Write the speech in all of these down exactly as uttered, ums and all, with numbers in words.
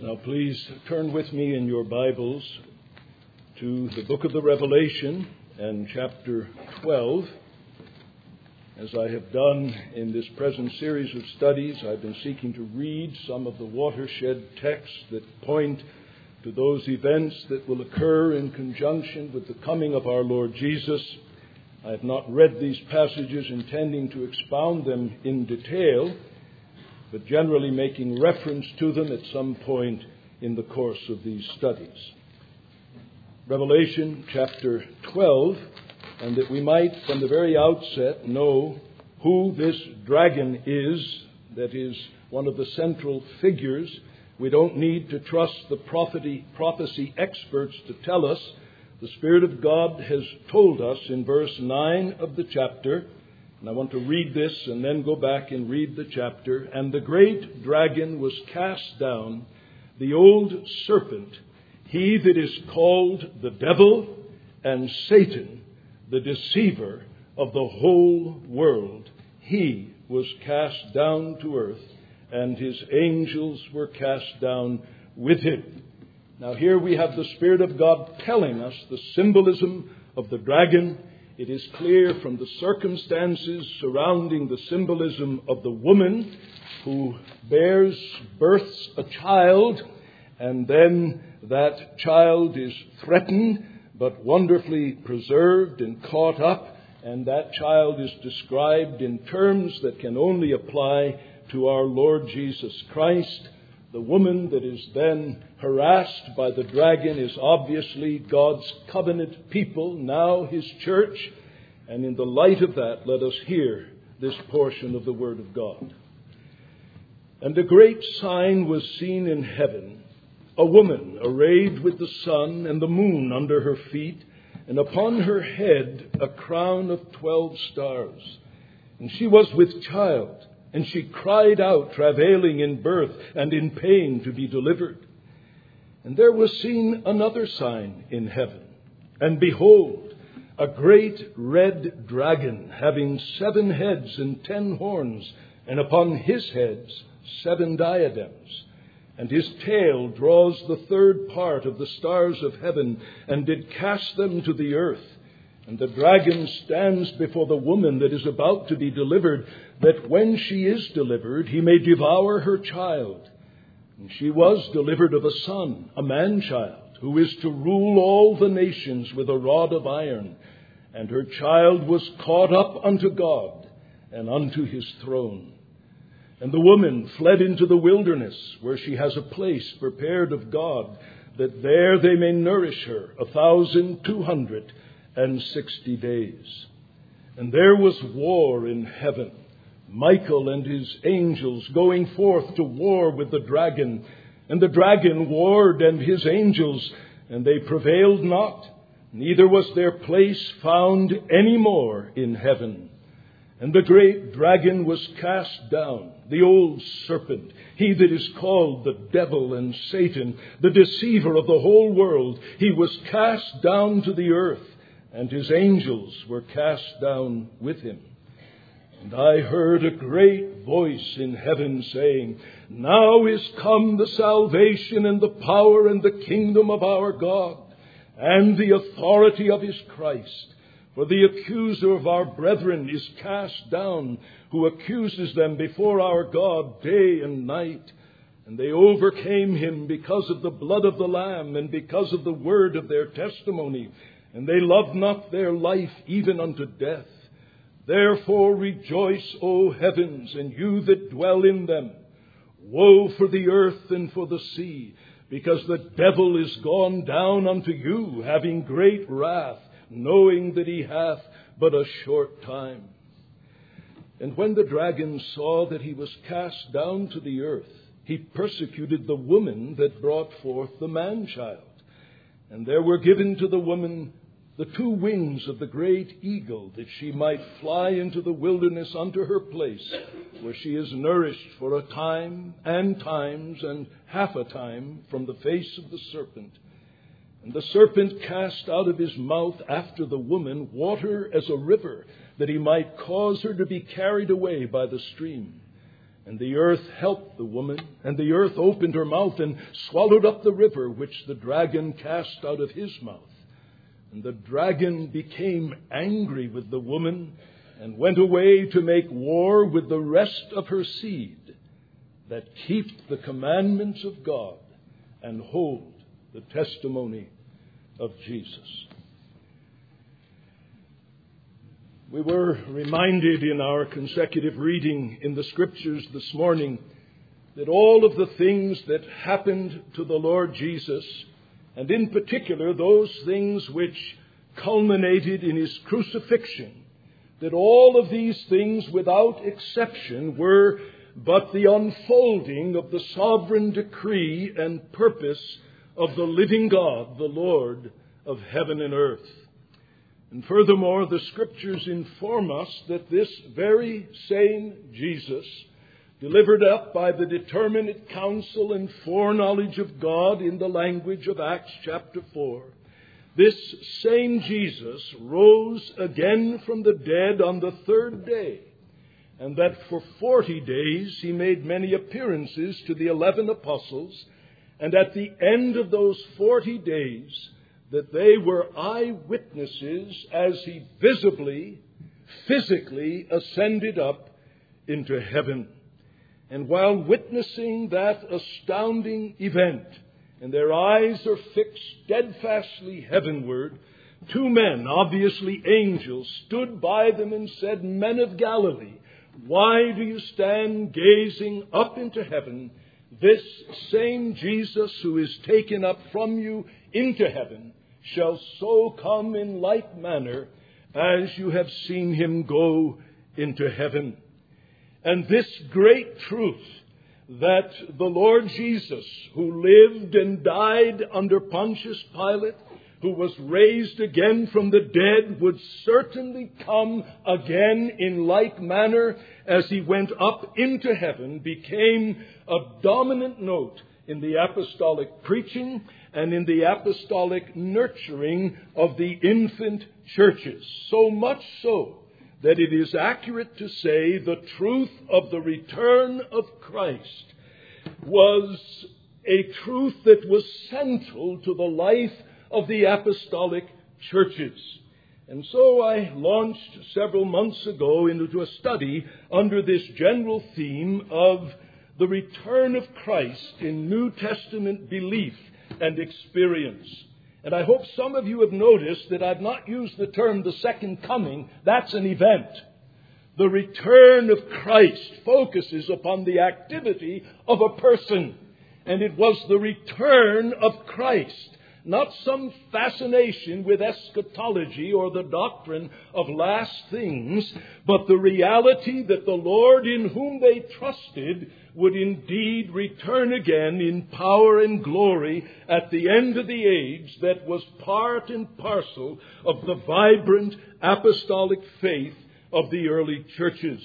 Now please turn with me in your Bibles to the book of the Revelation and chapter twelve. As I have done in this present series of studies, I've been seeking to read some of the watershed texts that point to those events that will occur in conjunction with the coming of our Lord Jesus. I have not read these passages intending to expound them in detail, but generally making reference to them at some point in the course of these studies. Revelation chapter twelve, and that we might from the very outset know who this dragon is, that is one of the central figures. We don't need to trust the prophecy, prophecy experts to tell us. The Spirit of God has told us in verse nine of the chapter, and I want to read this and then go back and read the chapter. And the great dragon was cast down, the old serpent, he that is called the devil and Satan, the deceiver of the whole world. He was cast down to earth, and his angels were cast down with him. Now here we have the Spirit of God telling us the symbolism of the dragon. It is clear from the circumstances surrounding the symbolism of the woman who bears, births a child, and then that child is threatened but wonderfully preserved and caught up, and that child is described in terms that can only apply to our Lord Jesus Christ. The woman that is then harassed by the dragon is obviously God's covenant people, now his church. And in the light of that, let us hear this portion of the Word of God. And a great sign was seen in heaven, a woman arrayed with the sun and the moon under her feet, and upon her head a crown of twelve stars. And she was with child, and she cried out, travailing in birth and in pain to be delivered. And there was seen another sign in heaven. And behold, a great red dragon, having seven heads and ten horns, and upon his heads seven diadems. And his tail draws the third part of the stars of heaven, and did cast them to the earth. And the dragon stands before the woman that is about to be delivered, that when she is delivered, he may devour her child. And she was delivered of a son, a man-child, who is to rule all the nations with a rod of iron. And her child was caught up unto God and unto his throne. And the woman fled into the wilderness, where she has a place prepared of God, that there they may nourish her a thousand two hundred and sixty days. And there was war in heaven, Michael and his angels going forth to war with the dragon. And the dragon warred and his angels, and they prevailed not, neither was their place found any more in heaven. And the great dragon was cast down, the old serpent, he that is called the devil and Satan, the deceiver of the whole world. He was cast down to the earth, and his angels were cast down with him. And I heard a great voice in heaven saying, Now is come the salvation and the power and the kingdom of our God, and the authority of his Christ. For the accuser of our brethren is cast down, who accuses them before our God day and night. And they overcame him because of the blood of the Lamb and because of the word of their testimony. And they loved not their life even unto death. Therefore rejoice, O heavens, and you that dwell in them. Woe for the earth and for the sea, because the devil is gone down unto you, having great wrath, knowing that he hath but a short time. And when the dragon saw that he was cast down to the earth, he persecuted the woman that brought forth the man-child. And there were given to the woman the two wings of the great eagle, that she might fly into the wilderness unto her place, where she is nourished for a time and times and half a time from the face of the serpent. And the serpent cast out of his mouth after the woman water as a river, that he might cause her to be carried away by the stream. And the earth helped the woman, and the earth opened her mouth and swallowed up the river which the dragon cast out of his mouth. And the dragon became angry with the woman and went away to make war with the rest of her seed that keep the commandments of God and hold the testimony of Jesus. We were reminded in our consecutive reading in the Scriptures this morning that all of the things that happened to the Lord Jesus, and in particular those things which culminated in his crucifixion, that all of these things without exception were but the unfolding of the sovereign decree and purpose of the living God, the Lord of heaven and earth. And furthermore, the Scriptures inform us that this very same Jesus, delivered up by the determinate counsel and foreknowledge of God in the language of Acts chapter four, this same Jesus rose again from the dead on the third day, and that for forty days he made many appearances to the eleven apostles, and at the end of those forty days that they were eyewitnesses as he visibly, physically ascended up into heaven. And while witnessing that astounding event, and their eyes are fixed steadfastly heavenward, two men, obviously angels, stood by them and said, "Men of Galilee, why do you stand gazing up into heaven? This same Jesus who is taken up from you into heaven shall so come in like manner as you have seen him go into heaven." And this great truth, that the Lord Jesus, who lived and died under Pontius Pilate, who was raised again from the dead, would certainly come again in like manner as he went up into heaven, became a dominant note in the apostolic preaching and in the apostolic nurturing of the infant churches. So much so that it is accurate to say the truth of the return of Christ was a truth that was central to the life of the apostolic churches. And so I launched several months ago into a study under this general theme of the return of Christ in New Testament belief and experience. And I hope some of you have noticed that I've not used the term the second coming. That's an event. The return of Christ focuses upon the activity of a person. And it was the return of Christ, not some fascination with eschatology or the doctrine of last things, but the reality that the Lord in whom they trusted would indeed return again in power and glory at the end of the age that was part and parcel of the vibrant apostolic faith of the early churches.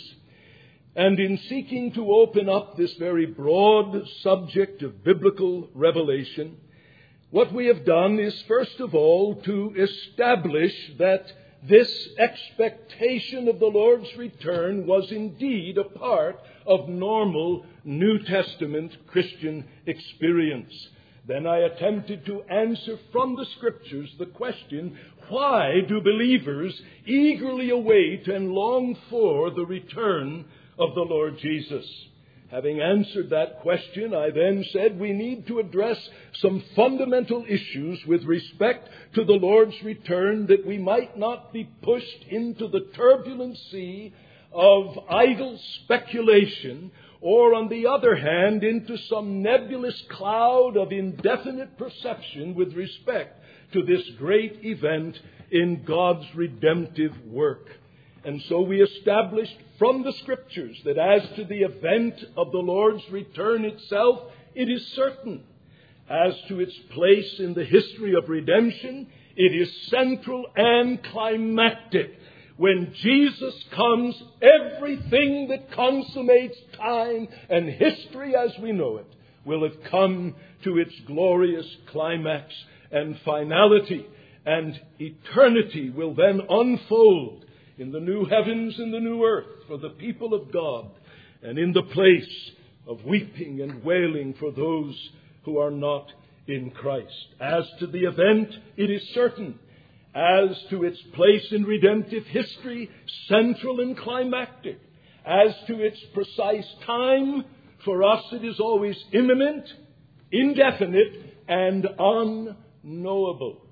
And in seeking to open up this very broad subject of biblical revelation, what we have done is, first of all, to establish that this expectation of the Lord's return was indeed a part of normal New Testament Christian experience. Then I attempted to answer from the Scriptures the question, why do believers eagerly await and long for the return of the Lord Jesus? Having answered that question, I then said we need to address some fundamental issues with respect to the Lord's return, that we might not be pushed into the turbulent sea of idle speculation, or on the other hand, into some nebulous cloud of indefinite perception with respect to this great event in God's redemptive work. And so we established from the Scriptures that as to the event of the Lord's return itself, it is certain. As to its place in the history of redemption, it is central and climactic. When Jesus comes, everything that consummates time and history as we know it will have come to its glorious climax and finality, and eternity will then unfold in the new heavens and the new earth for the people of God. and in the place of weeping and wailing for those who are not in Christ. As to the event, it is certain. As to its place in redemptive history, central and climactic. As to its precise time, for us it is always imminent, indefinite, and unknowable.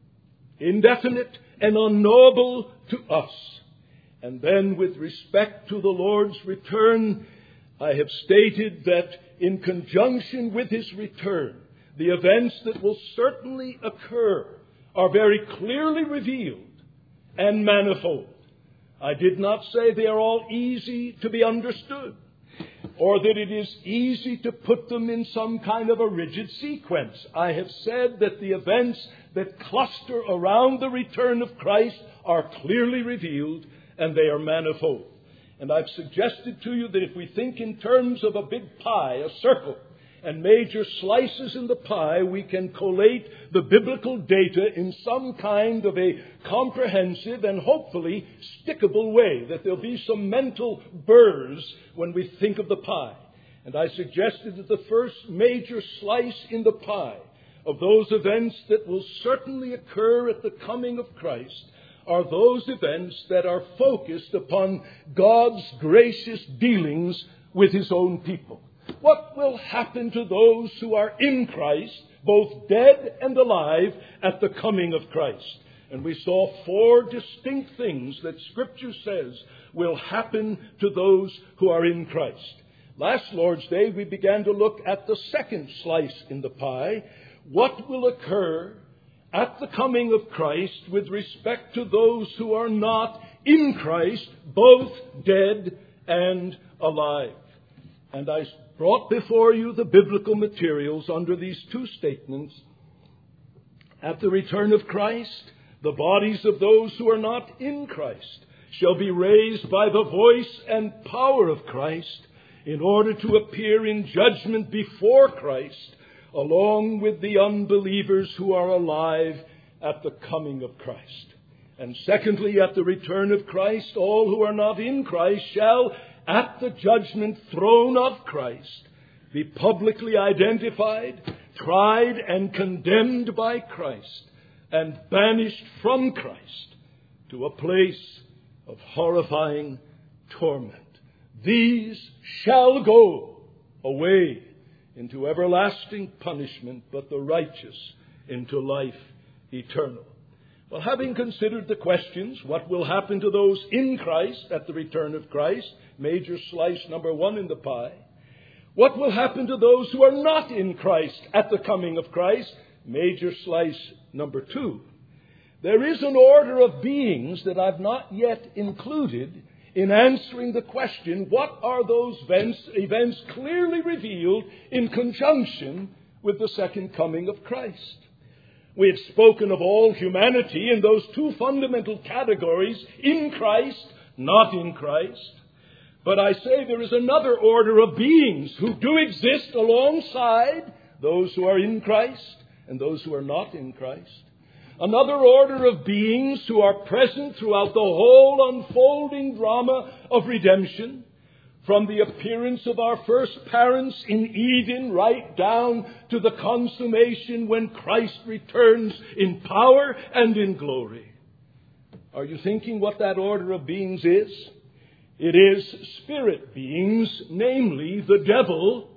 Indefinite and unknowable to us. And then with respect to the Lord's return, I have stated that in conjunction with His return, the events that will certainly occur are very clearly revealed and manifold. I did not say they are all easy to be understood, or that it is easy to put them in some kind of a rigid sequence. I have said that the events that cluster around the return of Christ are clearly revealed and they are manifold. And I've suggested to you that if we think in terms of a big pie, a circle, and major slices in the pie, we can collate the biblical data in some kind of a comprehensive and hopefully stickable way, that there'll be some mental burrs when we think of the pie. And I suggested that the first major slice in the pie of those events that will certainly occur at the coming of Christ are those events that are focused upon God's gracious dealings with His own people. What will happen to those who are in Christ, both dead and alive, at the coming of Christ? And we saw four distinct things that Scripture says will happen to those who are in Christ. Last Lord's Day, we began to look at the second slice in the pie. What will occur at the coming of Christ with respect to those who are not in Christ, both dead and alive? And I brought before you the biblical materials under these two statements. At the return of Christ, the bodies of those who are not in Christ shall be raised by the voice and power of Christ in order to appear in judgment before Christ, along with the unbelievers who are alive at the coming of Christ. And secondly, at the return of Christ, all who are not in Christ shall, at the judgment throne of Christ, be publicly identified, tried, and condemned by Christ, and banished from Christ to a place of horrifying torment. These shall go away into everlasting punishment, but the righteous into life eternal. Well, having considered the questions, what will happen to those in Christ at the return of Christ, major slice number one in the pie. What will happen to those who are not in Christ at the coming of Christ, major slice number two. There is an order of beings that I've not yet included in answering the question, what are those events, events clearly revealed in conjunction with the second coming of Christ? We have spoken of all humanity in those two fundamental categories, in Christ, not in Christ. But I say there is another order of beings who do exist alongside those who are in Christ and those who are not in Christ. Another order of beings who are present throughout the whole unfolding drama of redemption, from the appearance of our first parents in Eden right down to the consummation when Christ returns in power and in glory. Are you thinking what that order of beings is? It is spirit beings, namely the devil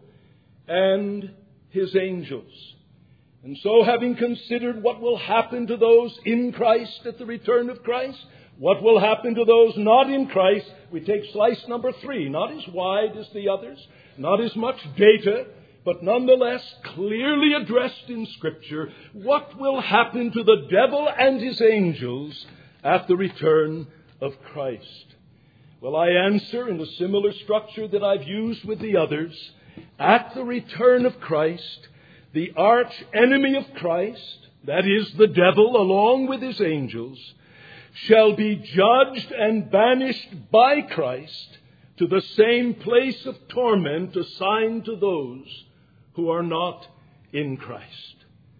and his angels. And so, having considered what will happen to those in Christ at the return of Christ, what will happen to those not in Christ, we take slice number three, not as wide as the others, not as much data, but nonetheless clearly addressed in Scripture. What will happen to the devil and his angels at the return of Christ? Well, I answer in a similar structure that I've used with the others. At the return of Christ, the arch enemy of Christ, that is the devil along with his angels, shall be judged and banished by Christ to the same place of torment assigned to those who are not in Christ.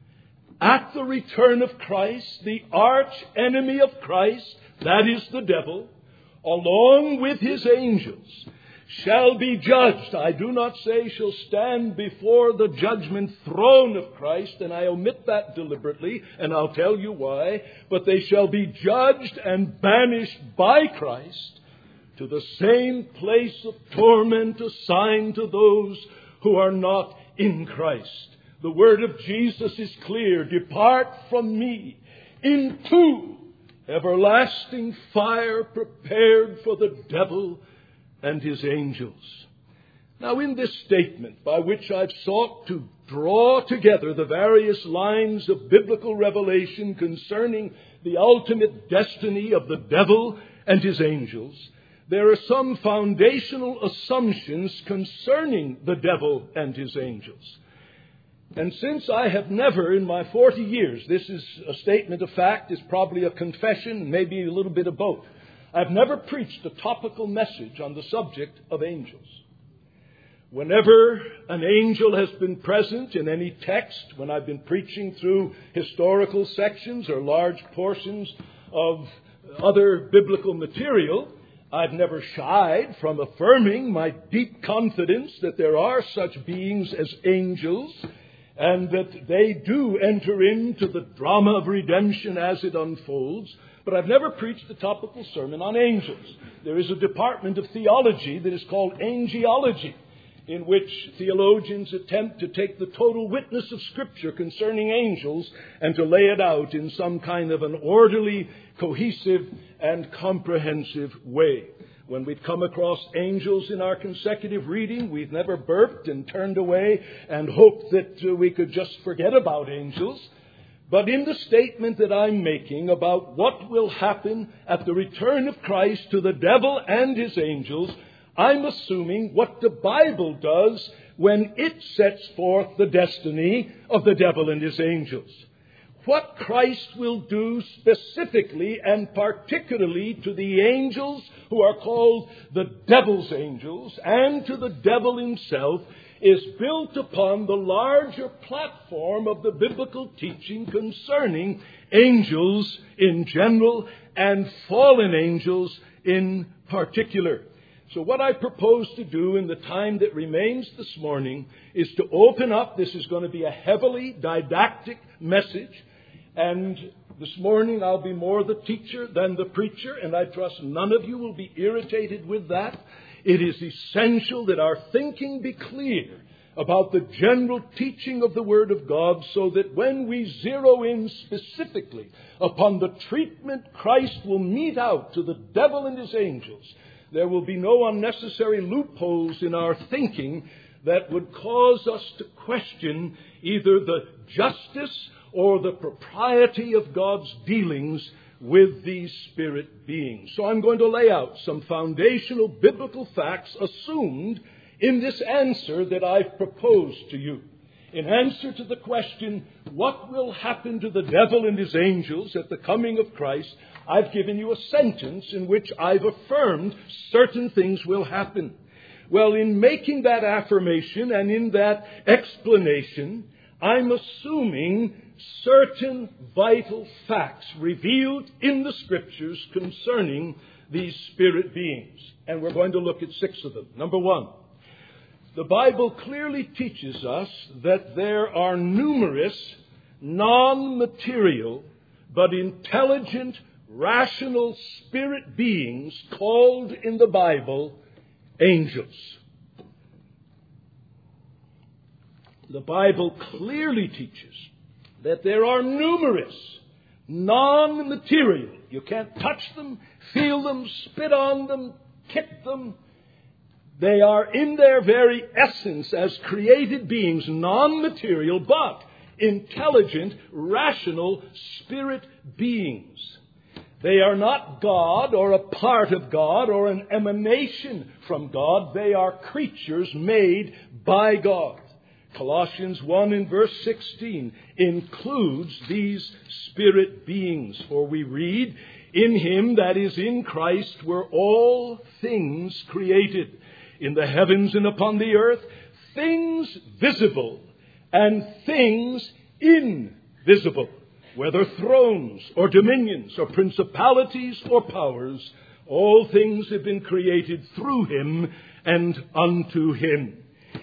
At the return of Christ, the arch enemy of Christ, that is the devil, along with his angels, shall be judged. I do not say shall stand before the judgment throne of Christ, and I omit that deliberately, and I'll tell you why. But they shall be judged and banished by Christ to the same place of torment assigned to those who are not in Christ. The word of Jesus is clear. Depart from me into everlasting fire prepared for the devil and his angels. Now, in this statement, by which I've sought to draw together the various lines of biblical revelation concerning the ultimate destiny of the devil and his angels, there are some foundational assumptions concerning the devil and his angels. And since I have never in my forty years, this is a statement of fact, is probably a confession, maybe a little bit of both. I've never preached a topical message on the subject of angels. Whenever an angel has been present in any text, when I've been preaching through historical sections or large portions of other biblical material, I've never shied from affirming my deep confidence that there are such beings as angels, and that they do enter into the drama of redemption as it unfolds. But I've never preached a topical sermon on angels. There is a department of theology that is called angelology, in which theologians attempt to take the total witness of Scripture concerning angels and to lay it out in some kind of an orderly, cohesive, and comprehensive way. When we've come across angels in our consecutive reading, we've never burped and turned away and hoped that uh, we could just forget about angels. But in the statement that I'm making about what will happen at the return of Christ to the devil and his angels, I'm assuming what the Bible does when it sets forth the destiny of the devil and his angels. What Christ will do specifically and particularly to the angels who are called the devil's angels and to the devil himself is built upon the larger platform of the biblical teaching concerning angels in general and fallen angels in particular. So what I propose to do in the time that remains this morning is to open up. This is going to be a heavily didactic message. And this morning I'll be more the teacher than the preacher, and I trust none of you will be irritated with that. It is essential that our thinking be clear about the general teaching of the Word of God, so that when we zero in specifically upon the treatment Christ will mete out to the devil and his angels, there will be no unnecessary loopholes in our thinking that would cause us to question either the justice or the propriety of God's dealings with these spirit beings. So I'm going to lay out some foundational biblical facts assumed in this answer that I've proposed to you. In answer to the question, what will happen to the devil and his angels at the coming of Christ, I've given you a sentence in which I've affirmed certain things will happen. Well, in making that affirmation and in that explanation, I'm assuming certain vital facts revealed in the Scriptures concerning these spirit beings. And we're going to look at six of them. Number one, the Bible clearly teaches us that there are numerous non-material but intelligent, rational spirit beings called in the Bible angels. The Bible clearly teaches that there are numerous non-material. You can't touch them, feel them, spit on them, kick them. They are in their very essence as created beings, non-material, but intelligent, rational spirit beings. They are not God or a part of God or an emanation from God. They are creatures made by God. Colossians one in verse sixteen includes these spirit beings. For we read, in him, that is in Christ, were all things created, in the heavens and upon the earth, things visible and things invisible, whether thrones or dominions or principalities or powers. All things have been created through him and unto him.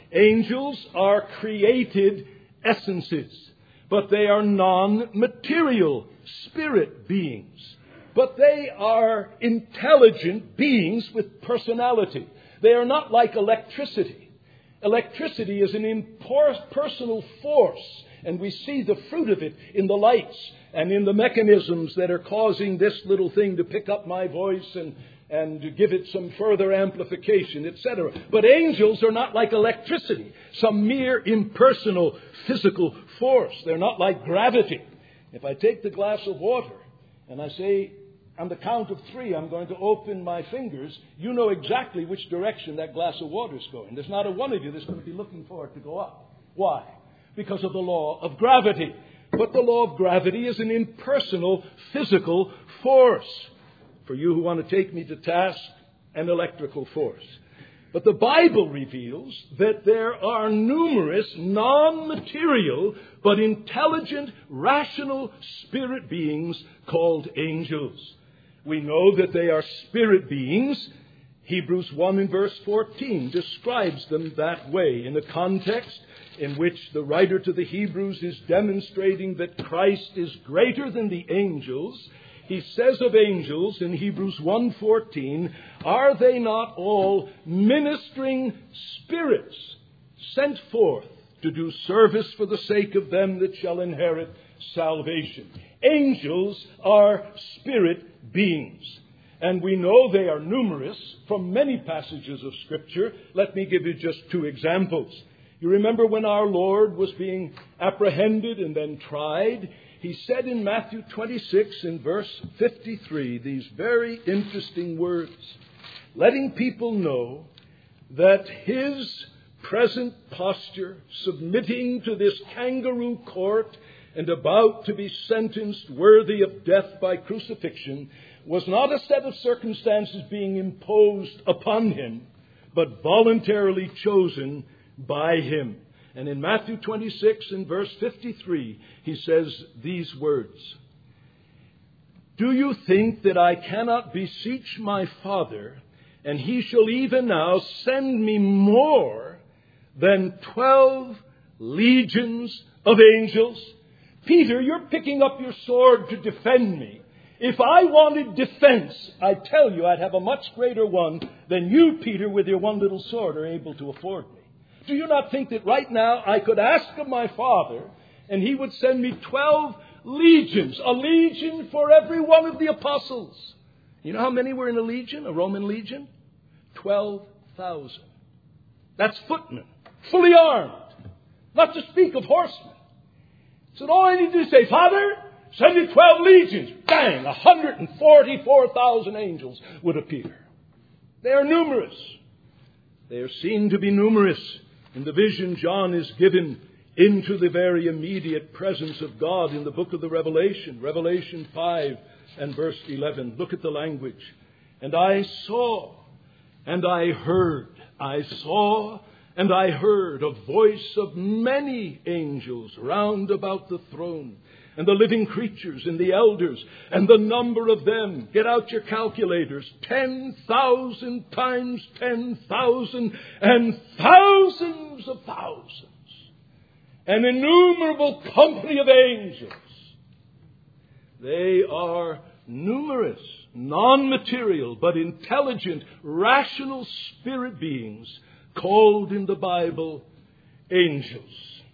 Angels are created essences, but they are non-material spirit beings. But they are intelligent beings with personality. They are not like electricity. Electricity is an impersonal force, and we see the fruit of it in the lights and in the mechanisms that are causing this little thing to pick up my voice and, and to give it some further amplification, et cetera. But angels are not like electricity, some mere impersonal physical force. They're not like gravity. If I take the glass of water and I say, on the count of three, I'm going to open my fingers, you know exactly which direction that glass of water is going. There's not a one of you that's going to be looking for it to go up. Why? Because of the law of gravity. But the law of gravity is an impersonal physical force. For you who want to take me to task, an electrical force. But the Bible reveals that there are numerous non-material but intelligent, rational spirit beings called angels. We know that they are spirit beings. Hebrews one and verse fourteen describes them that way in a context in which the writer to the Hebrews is demonstrating that Christ is greater than the angels. He says of angels in Hebrews one fourteen, are they not all ministering spirits sent forth to do service for the sake of them that shall inherit salvation? Angels are spirit beings. And we know they are numerous from many passages of Scripture. Let me give you just two examples. You remember when our Lord was being apprehended and then tried, He said in Matthew twenty-six in verse fifty-three these very interesting words, letting people know that His present posture, submitting to this kangaroo court and about to be sentenced worthy of death by crucifixion, was not a set of circumstances being imposed upon Him, but voluntarily chosen by Him. And in Matthew twenty-six and verse fifty-three, He says these words, do you think that I cannot beseech my Father, and He shall even now send me more than twelve legions of angels? Peter, you're picking up your sword to defend me. If I wanted defense, I tell you I'd have a much greater one than you, Peter, with your one little sword are able to afford me. Do you not think that right now I could ask of my Father and He would send me twelve legions, a legion for every one of the apostles? You know how many were in a legion, a Roman legion? Twelve thousand. That's footmen, fully armed, not to speak of horsemen. So all I need to do is say, Father, send me twelve legions. Bang! one hundred forty-four thousand angels would appear. They are numerous. They are seen to be numerous. In the vision John is given into the very immediate presence of God in the book of the Revelation. Revelation five and verse eleven. Look at the language. And I saw and I heard. I saw and I heard a voice of many angels round about the throne, and the living creatures and the elders, and the number of them, get out your calculators, ten thousand times ten thousand, and thousands of thousands. An innumerable company of angels. They are numerous, non-material, but intelligent, rational spirit beings called in the Bible angels.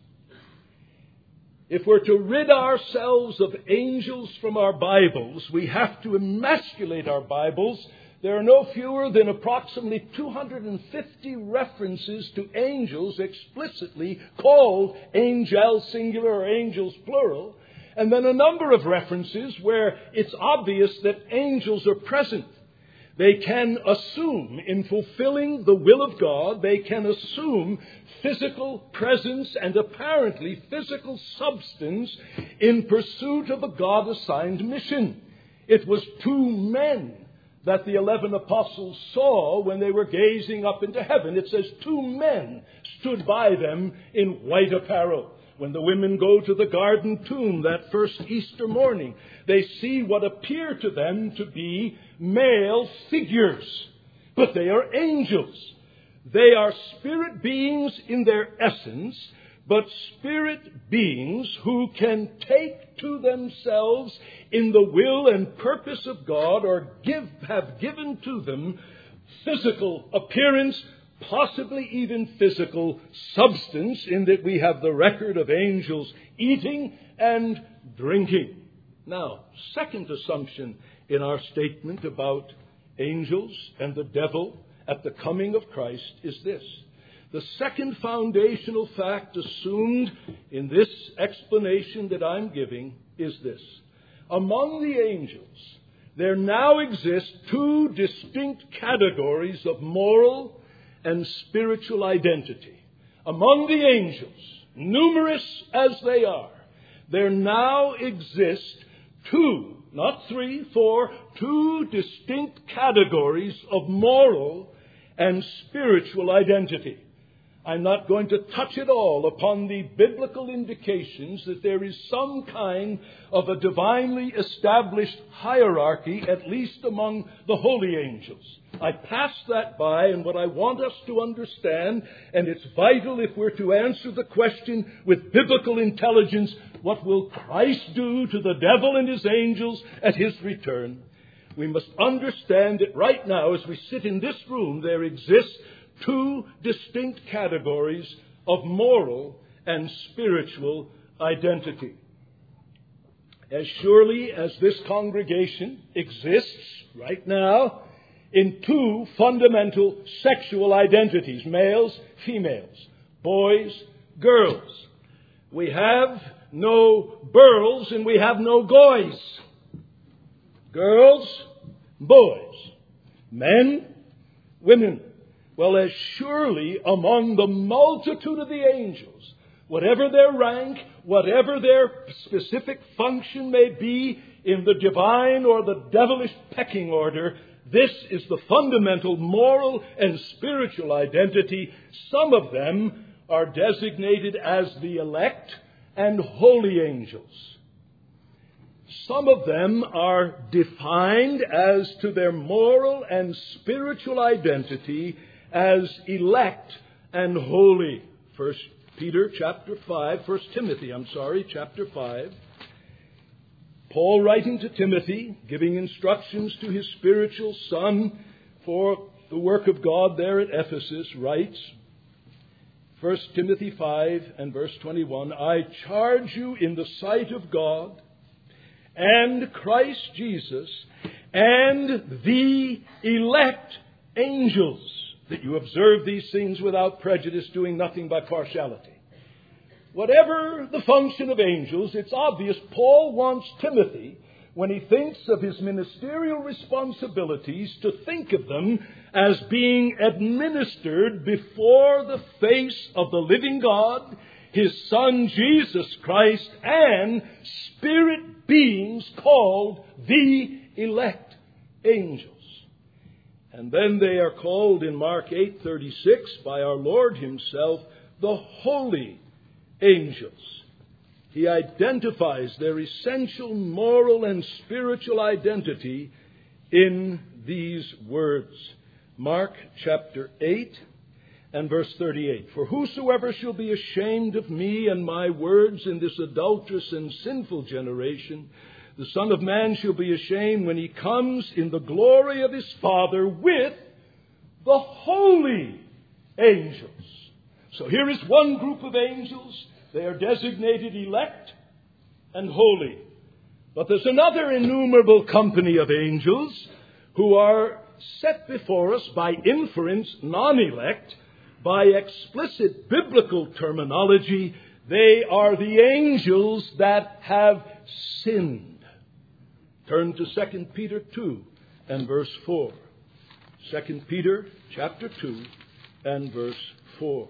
If we're to rid ourselves of angels from our Bibles, we have to emasculate our Bibles. There are no fewer than approximately two hundred fifty references to angels explicitly called angel singular or angels plural, and then a number of references where it's obvious that angels are present. They can assume, in fulfilling the will of God, they can assume physical presence and apparently physical substance in pursuit of a God-assigned mission. It was two men that the eleven apostles saw when they were gazing up into heaven. It says two men stood by them in white apparel. When the women go to the garden tomb that first Easter morning, they see what appear to them to be male figures. But they are angels. They are spirit beings in their essence, but spirit beings who can take to themselves in the will and purpose of God, or give, have given to them physical appearance, possibly even physical substance, in that we have the record of angels eating and drinking. Now, second assumption in our statement about angels and the devil at the coming of Christ is this. The second foundational fact assumed in this explanation that I'm giving is this. Among the angels, there now exist two distinct categories of moral and spiritual identity. Among the angels, numerous as they are, there now exist two, not three, four, two distinct categories of moral and spiritual identity. I'm not going to touch at all upon the biblical indications that there is some kind of a divinely established hierarchy, at least among the holy angels. I pass that by, and what I want us to understand, and it's vital if we're to answer the question with biblical intelligence, what will Christ do to the devil and his angels at his return? We must understand that right now, as we sit in this room, there exists two distinct categories of moral and spiritual identity. As surely as this congregation exists right now in two fundamental sexual identities, males, females, boys, girls. We have no burls and we have no goys. Girls, boys, men, women. Well, as surely among the multitude of the angels, whatever their rank, whatever their specific function may be in the divine or the devilish pecking order, this is the fundamental moral and spiritual identity. Some of them are designated as the elect and holy angels. Some of them are defined as to their moral and spiritual identity as elect and holy. First Peter chapter five, First Timothy, I'm sorry, chapter five. Paul, writing to Timothy, giving instructions to his spiritual son for the work of God there at Ephesus, writes, First Timothy five and verse twenty-one, I charge you in the sight of God and Christ Jesus and the elect angels, that you observe these things without prejudice, doing nothing by partiality. Whatever the function of angels, it's obvious Paul wants Timothy, when he thinks of his ministerial responsibilities, to think of them as being administered before the face of the living God, his Son Jesus Christ, and spirit beings called the elect angels. And then they are called in Mark eight thirty-six by our Lord himself the holy angels. He identifies their essential moral and spiritual identity in these words. Mark chapter eight and verse thirty-eight. For whosoever shall be ashamed of me and my words in this adulterous and sinful generation, the Son of Man shall be ashamed when he comes in the glory of his Father with the holy angels. So here is one group of angels. They are designated elect and holy. But there's another innumerable company of angels who are set before us by inference non-elect, by explicit biblical terminology. They are the angels that have sinned. Turn to Second Peter two and verse four. Second Peter chapter two and verse four.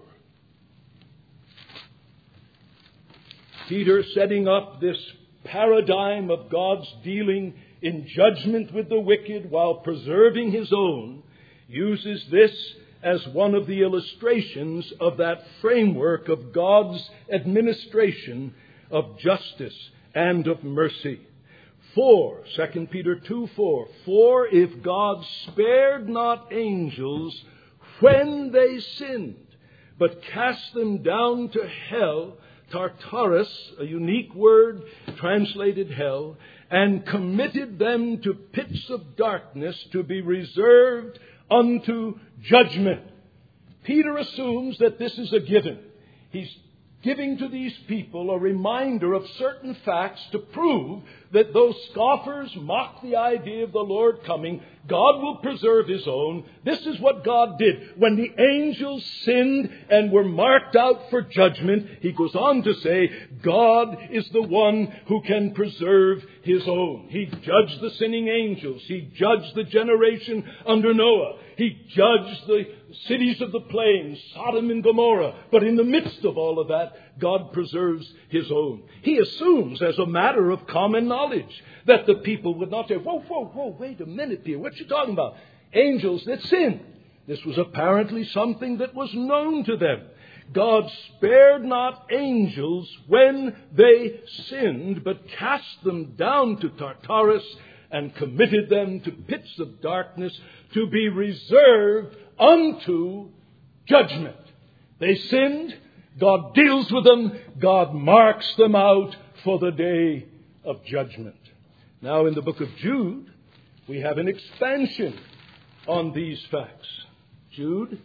Peter, setting up this paradigm of God's dealing in judgment with the wicked while preserving his own, uses this as one of the illustrations of that framework of God's administration of justice and of mercy. For, Second Peter two four, for if God spared not angels when they sinned, but cast them down to hell, Tartarus, a unique word translated hell, and committed them to pits of darkness to be reserved unto judgment. Peter assumes that this is a given. He's giving to these people a reminder of certain facts to prove that though scoffers mock the idea of the Lord coming, God will preserve His own. This is what God did. When the angels sinned and were marked out for judgment, He goes on to say, God is the one who can preserve His own. He judged the sinning angels. He judged the generation under Noah. He judged the cities of the plains, Sodom and Gomorrah. But in the midst of all of that, God preserves His own. He assumes, as a matter of common knowledge, that the people would not say, whoa, whoa, whoa, wait a minute here. What you talking about? Angels that sinned. This was apparently something that was known to them. God spared not angels when they sinned, but cast them down to Tartarus and committed them to pits of darkness to be reserved unto judgment. They sinned. God deals with them. God marks them out for the day of judgment. Now in the book of Jude, we have an expansion on these facts. Jude,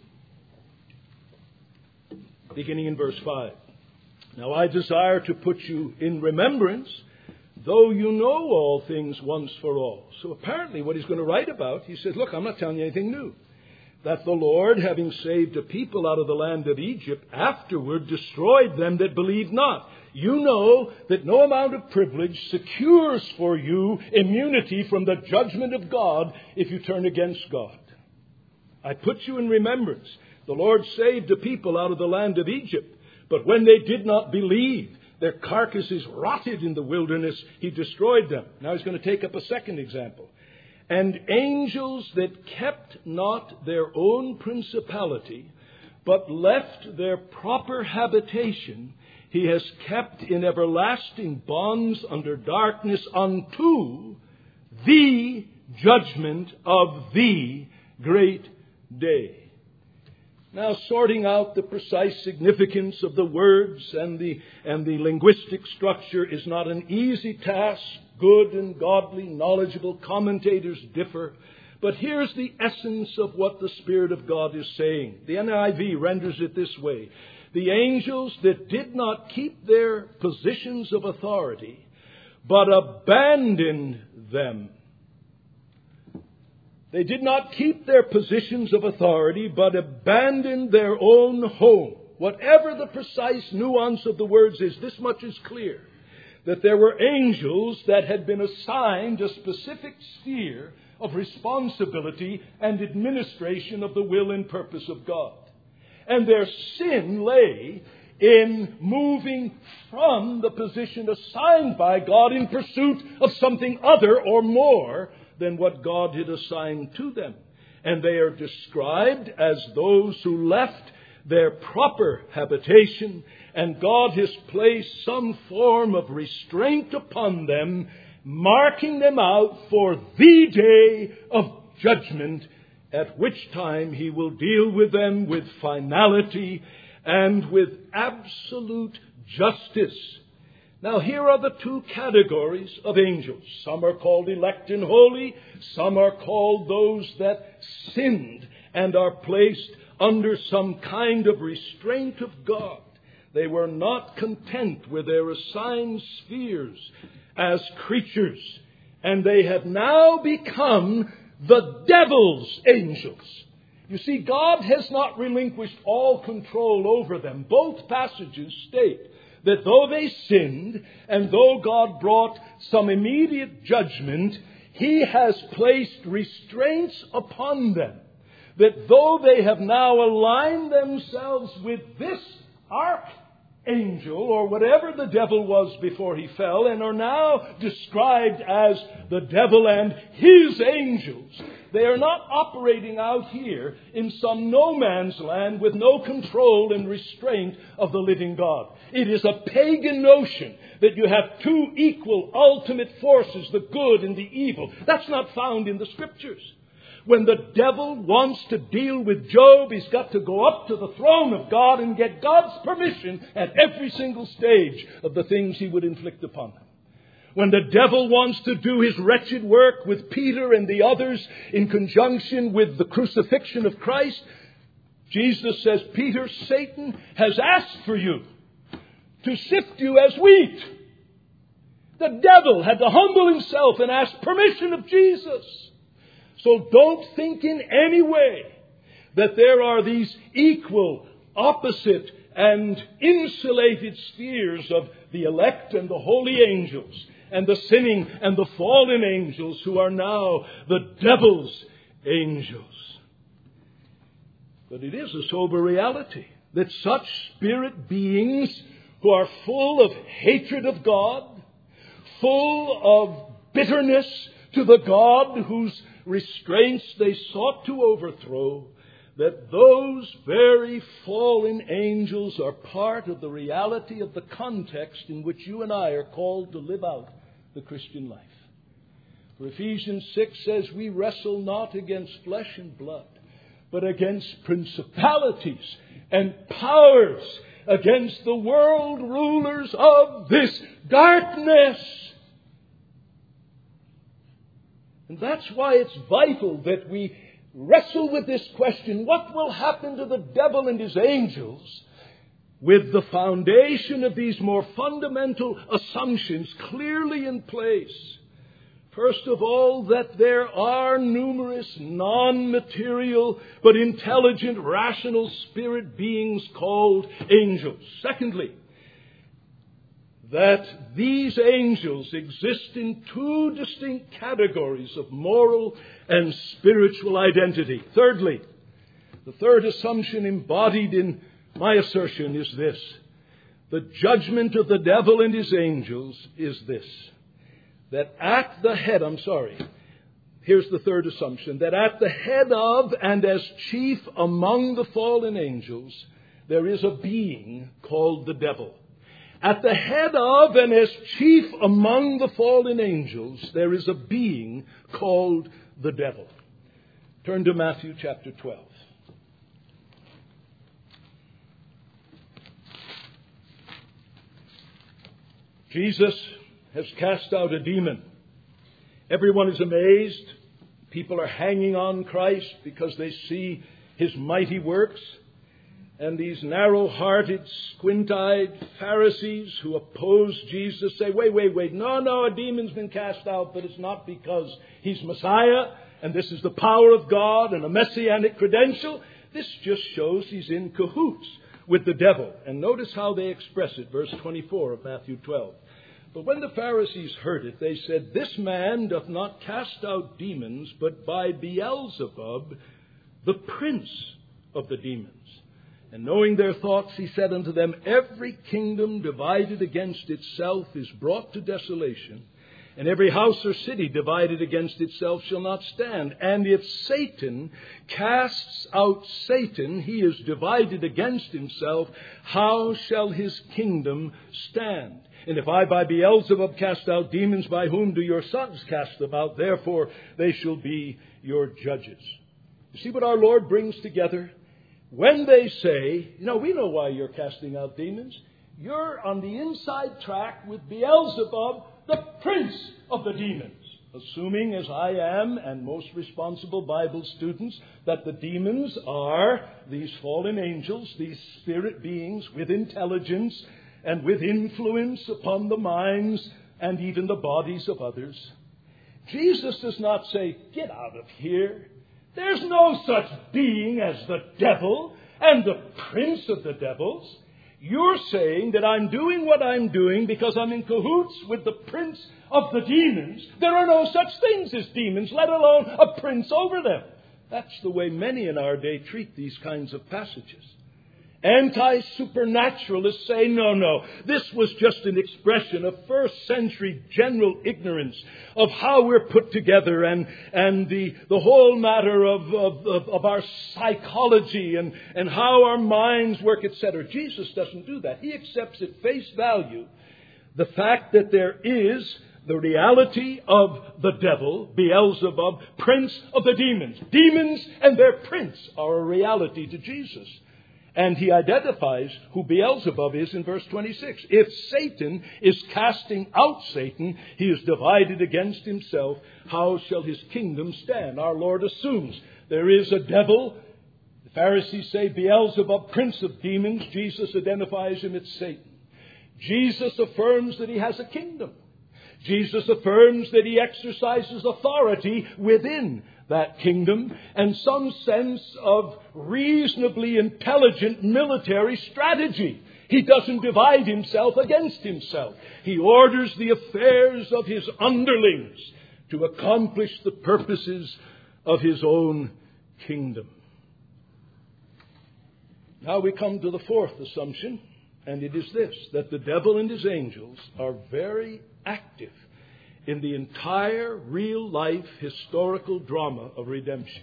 beginning in verse five. Now I desire to put you in remembrance, though you know all things once for all. So apparently what he's going to write about, he says, look, I'm not telling you anything new. That the Lord, having saved a people out of the land of Egypt, afterward destroyed them that believed not. You know that no amount of privilege secures for you immunity from the judgment of God if you turn against God. I put you in remembrance. The Lord saved a people out of the land of Egypt, but when they did not believe, their carcasses rotted in the wilderness, He destroyed them. Now He's going to take up a second example. And angels that kept not their own principality, but left their proper habitation, He has kept in everlasting bonds under darkness unto the judgment of the great day. Now, sorting out the precise significance of the words and the, and the linguistic structure is not an easy task. Good and godly, knowledgeable commentators differ. But here's the essence of what the Spirit of God is saying. The N I V renders it this way. The angels that did not keep their positions of authority, but abandoned them. They did not keep their positions of authority, but abandoned their own home. Whatever the precise nuance of the words is, this much is clear. That there were angels that had been assigned a specific sphere of responsibility and administration of the will and purpose of God. And their sin lay in moving from the position assigned by God in pursuit of something other or more than what God had assigned to them. And they are described as those who left their proper habitation, and God has placed some form of restraint upon them, marking them out for the day of judgment, at which time He will deal with them with finality and with absolute justice. Now, here are the two categories of angels. Some are called elect and holy. Some are called those that sinned and are placed under some kind of restraint of God. They were not content with their assigned spheres as creatures, and they have now become the devil's angels. You see, God has not relinquished all control over them. Both passages state that though they sinned and though God brought some immediate judgment, He has placed restraints upon them. That though they have now aligned themselves with this archangel, or whatever the devil was before he fell, and are now described as the devil and his angels, they are not operating out here in some no man's land with no control and restraint of the living God. It is a pagan notion that you have two equal ultimate forces, the good and the evil. That's not found in the Scriptures. When the devil wants to deal with Job, he's got to go up to the throne of God and get God's permission at every single stage of the things he would inflict upon him. When the devil wants to do his wretched work with Peter and the others in conjunction with the crucifixion of Christ, Jesus says, Peter, Satan has asked for you to sift you as wheat. The devil had to humble himself and ask permission of Jesus. So don't think in any way that there are these equal, opposite, and insulated spheres of the elect and the holy angels and the sinning and the fallen angels who are now the devil's angels. But it is a sober reality that such spirit beings who are full of hatred of God, full of bitterness to the God whose restraints they sought to overthrow, that those very fallen angels are part of the reality of the context in which you and I are called to live out the Christian life. For Ephesians six says, we wrestle not against flesh and blood, but against principalities and powers, against the world rulers of this darkness. And that's why it's vital that we wrestle with this question, what will happen to the devil and his angels, with the foundation of these more fundamental assumptions clearly in place. First of all, that there are numerous non-material but intelligent, rational spirit beings called angels. Secondly, that these angels exist in two distinct categories of moral and spiritual identity. Thirdly, the third assumption embodied in my assertion is this. The judgment of the devil and his angels is this. That at the head, I'm sorry, here's the third assumption, that at the head of and as chief among the fallen angels, there is a being called the devil. At the head of and as chief among the fallen angels, there is a being called the devil. Turn to Matthew chapter twelve. Jesus has cast out a demon. Everyone is amazed. People are hanging on Christ because they see his mighty works. And these narrow-hearted, squint-eyed Pharisees who oppose Jesus say, wait, wait, wait, no, no, a demon's been cast out, but it's not because he's Messiah, and this is the power of God and a messianic credential. This just shows he's in cahoots with the devil. And notice how they express it, verse twenty-four of Matthew twelve. But when the Pharisees heard it, they said, this man doth not cast out demons, but by Beelzebub, the prince of the demons. And knowing their thoughts, he said unto them, every kingdom divided against itself is brought to desolation, and every house or city divided against itself shall not stand. And if Satan casts out Satan, he is divided against himself. How shall his kingdom stand? And if I by Beelzebub cast out demons, by whom do your sons cast them out? Therefore they shall be your judges. You see what our Lord brings together? When they say, you know, we know why you're casting out demons. You're on the inside track with Beelzebub, the prince of the demons. Assuming, as I am, and most responsible Bible students, that the demons are these fallen angels, these spirit beings with intelligence and with influence upon the minds and even the bodies of others. Jesus does not say, get out of here. There's no such being as the devil and the prince of the devils. You're saying that I'm doing what I'm doing because I'm in cahoots with the prince of the demons. There are no such things as demons, let alone a prince over them. That's the way many in our day treat these kinds of passages. Anti-supernaturalists say, no, no, this was just an expression of first century general ignorance of how we're put together and, and the, the whole matter of, of, of, of our psychology and, and how our minds work, et cetera. Jesus doesn't do that. He accepts at face value the fact that there is the reality of the devil, Beelzebub, prince of the demons. Demons and their prince are a reality to Jesus. And he identifies who Beelzebub is in verse twenty-six. If Satan is casting out Satan, he is divided against himself. How shall his kingdom stand? Our Lord assumes there is a devil. The Pharisees say Beelzebub, prince of demons. Jesus identifies him as Satan. Jesus affirms that he has a kingdom. Jesus affirms that he exercises authority within that kingdom and some sense of reasonably intelligent military strategy. He doesn't divide himself against himself. He orders the affairs of his underlings to accomplish the purposes of his own kingdom. Now we come to the fourth assumption, and it is this, that the devil and his angels are very active in the entire real-life historical drama of redemption.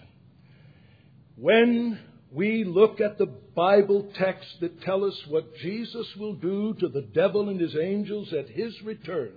When we look at the Bible texts that tell us what Jesus will do to the devil and his angels at his return,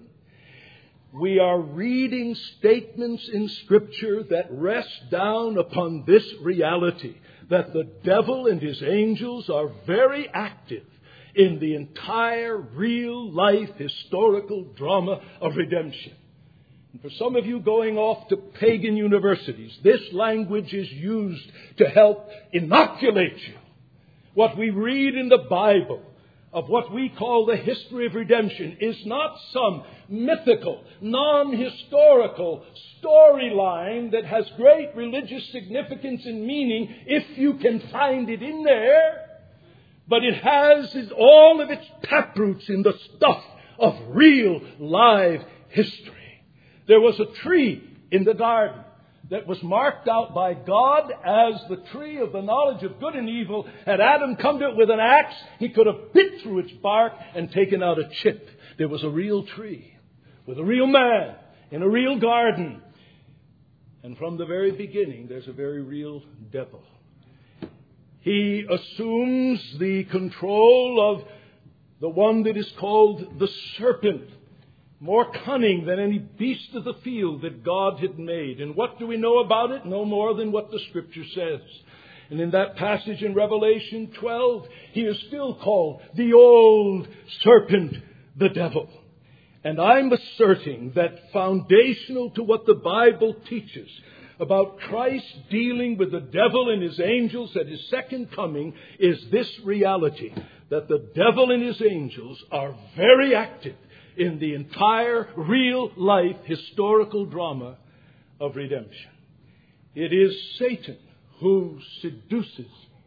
we are reading statements in Scripture that rest down upon this reality, that the devil and his angels are very active in the entire real-life historical drama of redemption. And for some of you going off to pagan universities, this language is used to help inoculate you. What we read in the Bible of what we call the history of redemption is not some mythical, non-historical storyline that has great religious significance and meaning if you can find it in there. But it has all of its taproots in the stuff of real, live history. There was a tree in the garden that was marked out by God as the tree of the knowledge of good and evil. Had Adam come to it with an axe, he could have bit through its bark and taken out a chip. There was a real tree with a real man in a real garden. And from the very beginning, there's a very real devil. He assumes the control of the one that is called the serpent, more cunning than any beast of the field that God had made. And what do we know about it? No more than what the Scripture says. And in that passage in Revelation twelve, he is still called the old serpent, the devil. And I'm asserting that foundational to what the Bible teaches about Christ dealing with the devil and his angels at his second coming is this reality, that the devil and his angels are very active in the entire real-life historical drama of redemption. It is Satan who seduces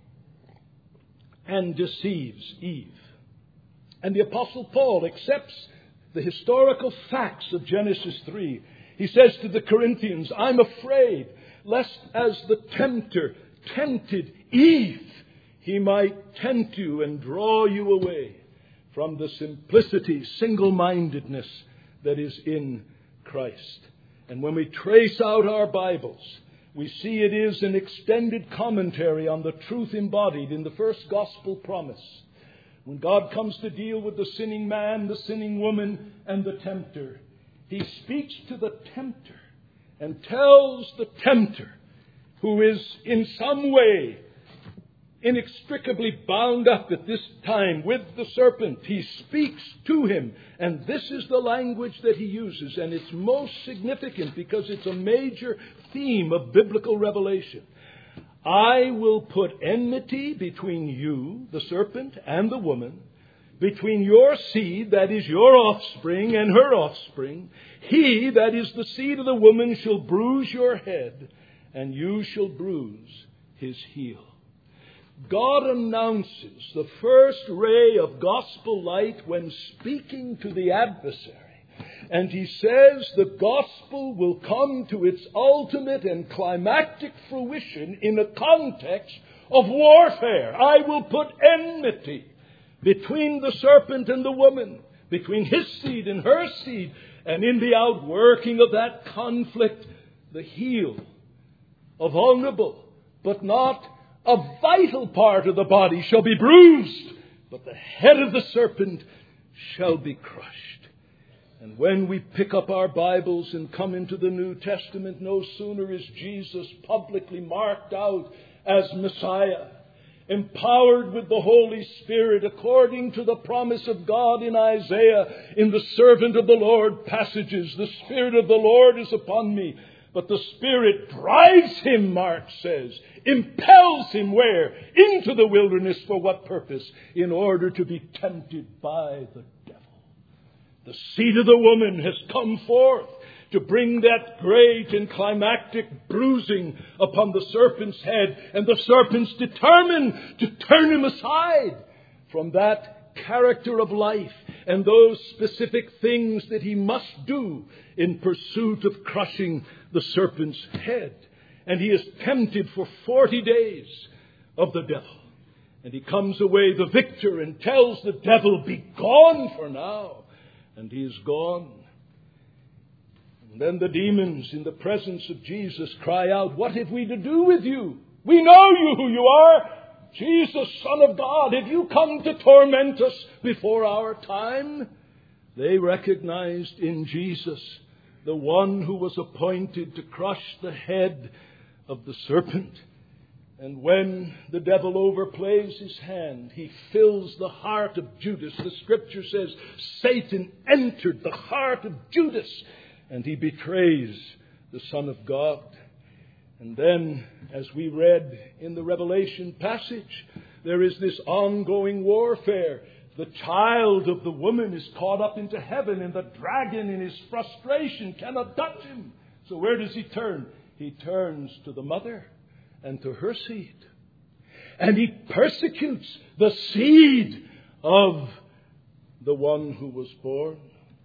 and deceives Eve. And the Apostle Paul accepts the historical facts of Genesis three. He says to the Corinthians, I'm afraid lest as the tempter tempted Eve, he might tempt you and draw you away from the simplicity, single-mindedness that is in Christ. And when we trace out our Bibles, we see it is an extended commentary on the truth embodied in the first gospel promise. When God comes to deal with the sinning man, the sinning woman, and the tempter, he speaks to the tempter and tells the tempter, who is in some way inextricably bound up at this time with the serpent, he speaks to him. And this is the language that he uses. And it's most significant because it's a major theme of biblical revelation. I will put enmity between you, the serpent, and the woman, between your seed, that is your offspring, and her offspring. He, that is the seed of the woman, shall bruise your head, and you shall bruise his heel. God announces the first ray of gospel light when speaking to the adversary. And he says the gospel will come to its ultimate and climactic fruition in a context of warfare. I will put enmity between the serpent and the woman, between his seed and her seed. And in the outworking of that conflict, the heel, a vulnerable but not a vital part of the body, shall be bruised, but the head of the serpent shall be crushed. And when we pick up our Bibles and come into the New Testament, no sooner is Jesus publicly marked out as Messiah, empowered with the Holy Spirit according to the promise of God in Isaiah, in the servant of the Lord passages. The Spirit of the Lord is upon me. But the Spirit drives him, Mark says, impels him where? Into the wilderness. For what purpose? In order to be tempted by the devil. The seed of the woman has come forth to bring that great and climactic bruising upon the serpent's head. And the serpent's determined to turn him aside from that character of life and those specific things that he must do in pursuit of crushing the serpent's head. And he is tempted for forty days of the devil. And he comes away the victor and tells the devil, "Be gone for now." And he is gone. And then the demons in the presence of Jesus cry out, "What have we to do with you? We know you who you are. Jesus, Son of God, have you come to torment us before our time?" They recognized in Jesus the one who was appointed to crush the head of the serpent. And when the devil overplays his hand, he fills the heart of Judas. The Scripture says Satan entered the heart of Judas, and he betrays the Son of God. And then, as we read in the Revelation passage, there is this ongoing warfare. The child of the woman is caught up into heaven, and the dragon in his frustration cannot touch him. So where does he turn? He turns to the mother and to her seed. And he persecutes the seed of the one who was born.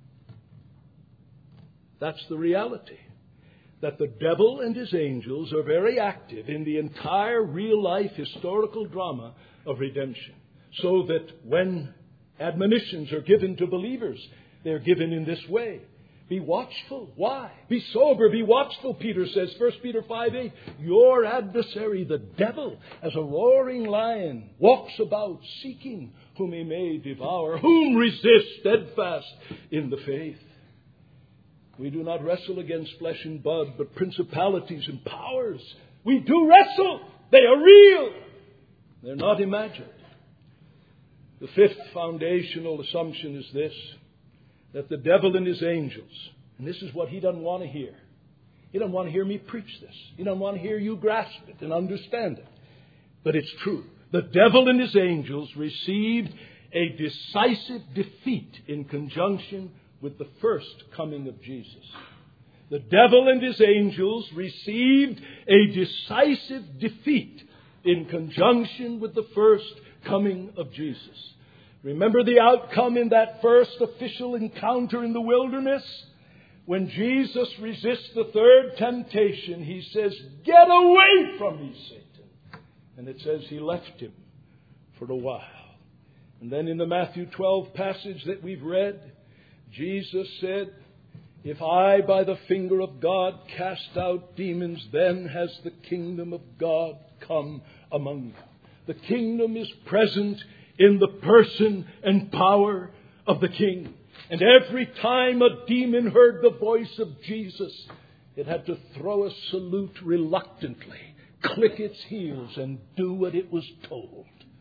That's the reality. That the devil and his angels are very active in the entire real-life historical drama of redemption. So that when admonitions are given to believers, they're given in this way. Be watchful. Why? Be sober. Be watchful, Peter says. First Peter five eight. Your adversary, the devil, as a roaring lion, walks about seeking whom he may devour. Whom resist steadfast in the faith. We do not wrestle against flesh and blood, but principalities and powers. We do wrestle. They are real. They're not imagined. The fifth foundational assumption is this, that the devil and his angels, and this is what he doesn't want to hear. He doesn't want to hear me preach this. He doesn't want to hear you grasp it and understand it. But it's true. The devil and his angels received a decisive defeat in conjunction with the first coming of Jesus. The devil and his angels received a decisive defeat in conjunction with the first coming of Jesus. Remember the outcome in that first official encounter in the wilderness? When Jesus resists the third temptation, he says, "Get away from me, Satan." And it says he left him for a while. And then in the Matthew twelve passage that we've read, Jesus said, "If I by the finger of God cast out demons, then has the kingdom of God come among you." The kingdom is present in the person and power of the King. And every time a demon heard the voice of Jesus, it had to throw a salute reluctantly, click its heels, and do what it was told.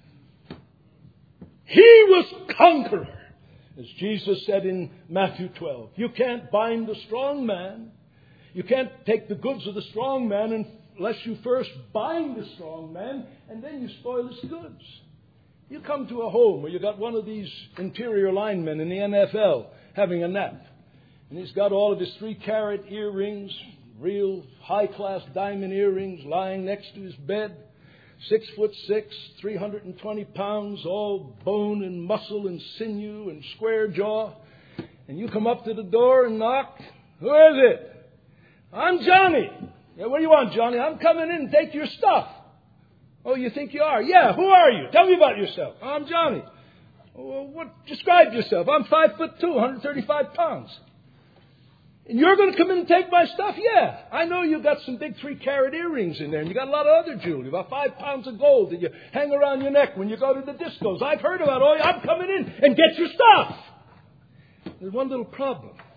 He was conqueror, as Jesus said in Matthew twelve. You can't bind the strong man. You can't take the goods of the strong man unless you first bind the strong man, and then you spoil his goods. You come to a home where you got one of these interior linemen in the N F L having a nap. And he's got all of his three-carat earrings, real high-class diamond earrings lying next to his bed. Six foot six, three hundred twenty pounds, all bone and muscle and sinew and square jaw. And you come up to the door and knock. "Who is it?" "I'm Johnny." "Yeah, what do you want, Johnny?" "I'm coming in and take your stuff." "Oh, you think you are?" "Yeah, who are you? Tell me about yourself." "I'm Johnny." "Well, what? Describe yourself." "I'm five foot two, one hundred thirty-five pounds. "And you're going to come in and take my stuff?" "Yeah, I know you got some big three-carat earrings in there, and you got a lot of other jewelry, about five pounds of gold that you hang around your neck when you go to the discos. I've heard about all you. I'm coming in and get your stuff." There's one little problem.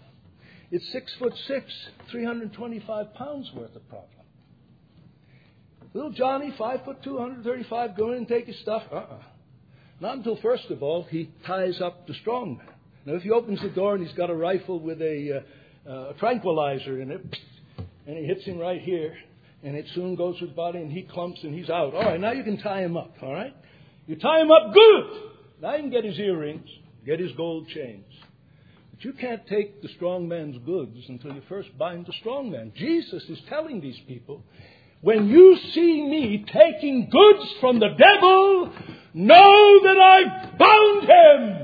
It's six foot six, three hundred twenty-five pounds worth of problem. Little Johnny, five foot two, one hundred thirty-five, go in and take his stuff. Uh-uh. Not until, first of all, he ties up the strong man. Now, if he opens the door and he's got a rifle with a, uh, uh, a tranquilizer in it, and he hits him right here, and it soon goes through the body, and he clumps, and he's out. All right, now you can tie him up, all right? You tie him up good. Now you can get his earrings, get his gold chains. But you can't take the strong man's goods until you first bind the strong man. Jesus is telling these people, when you see me taking goods from the devil, know that I've bound him.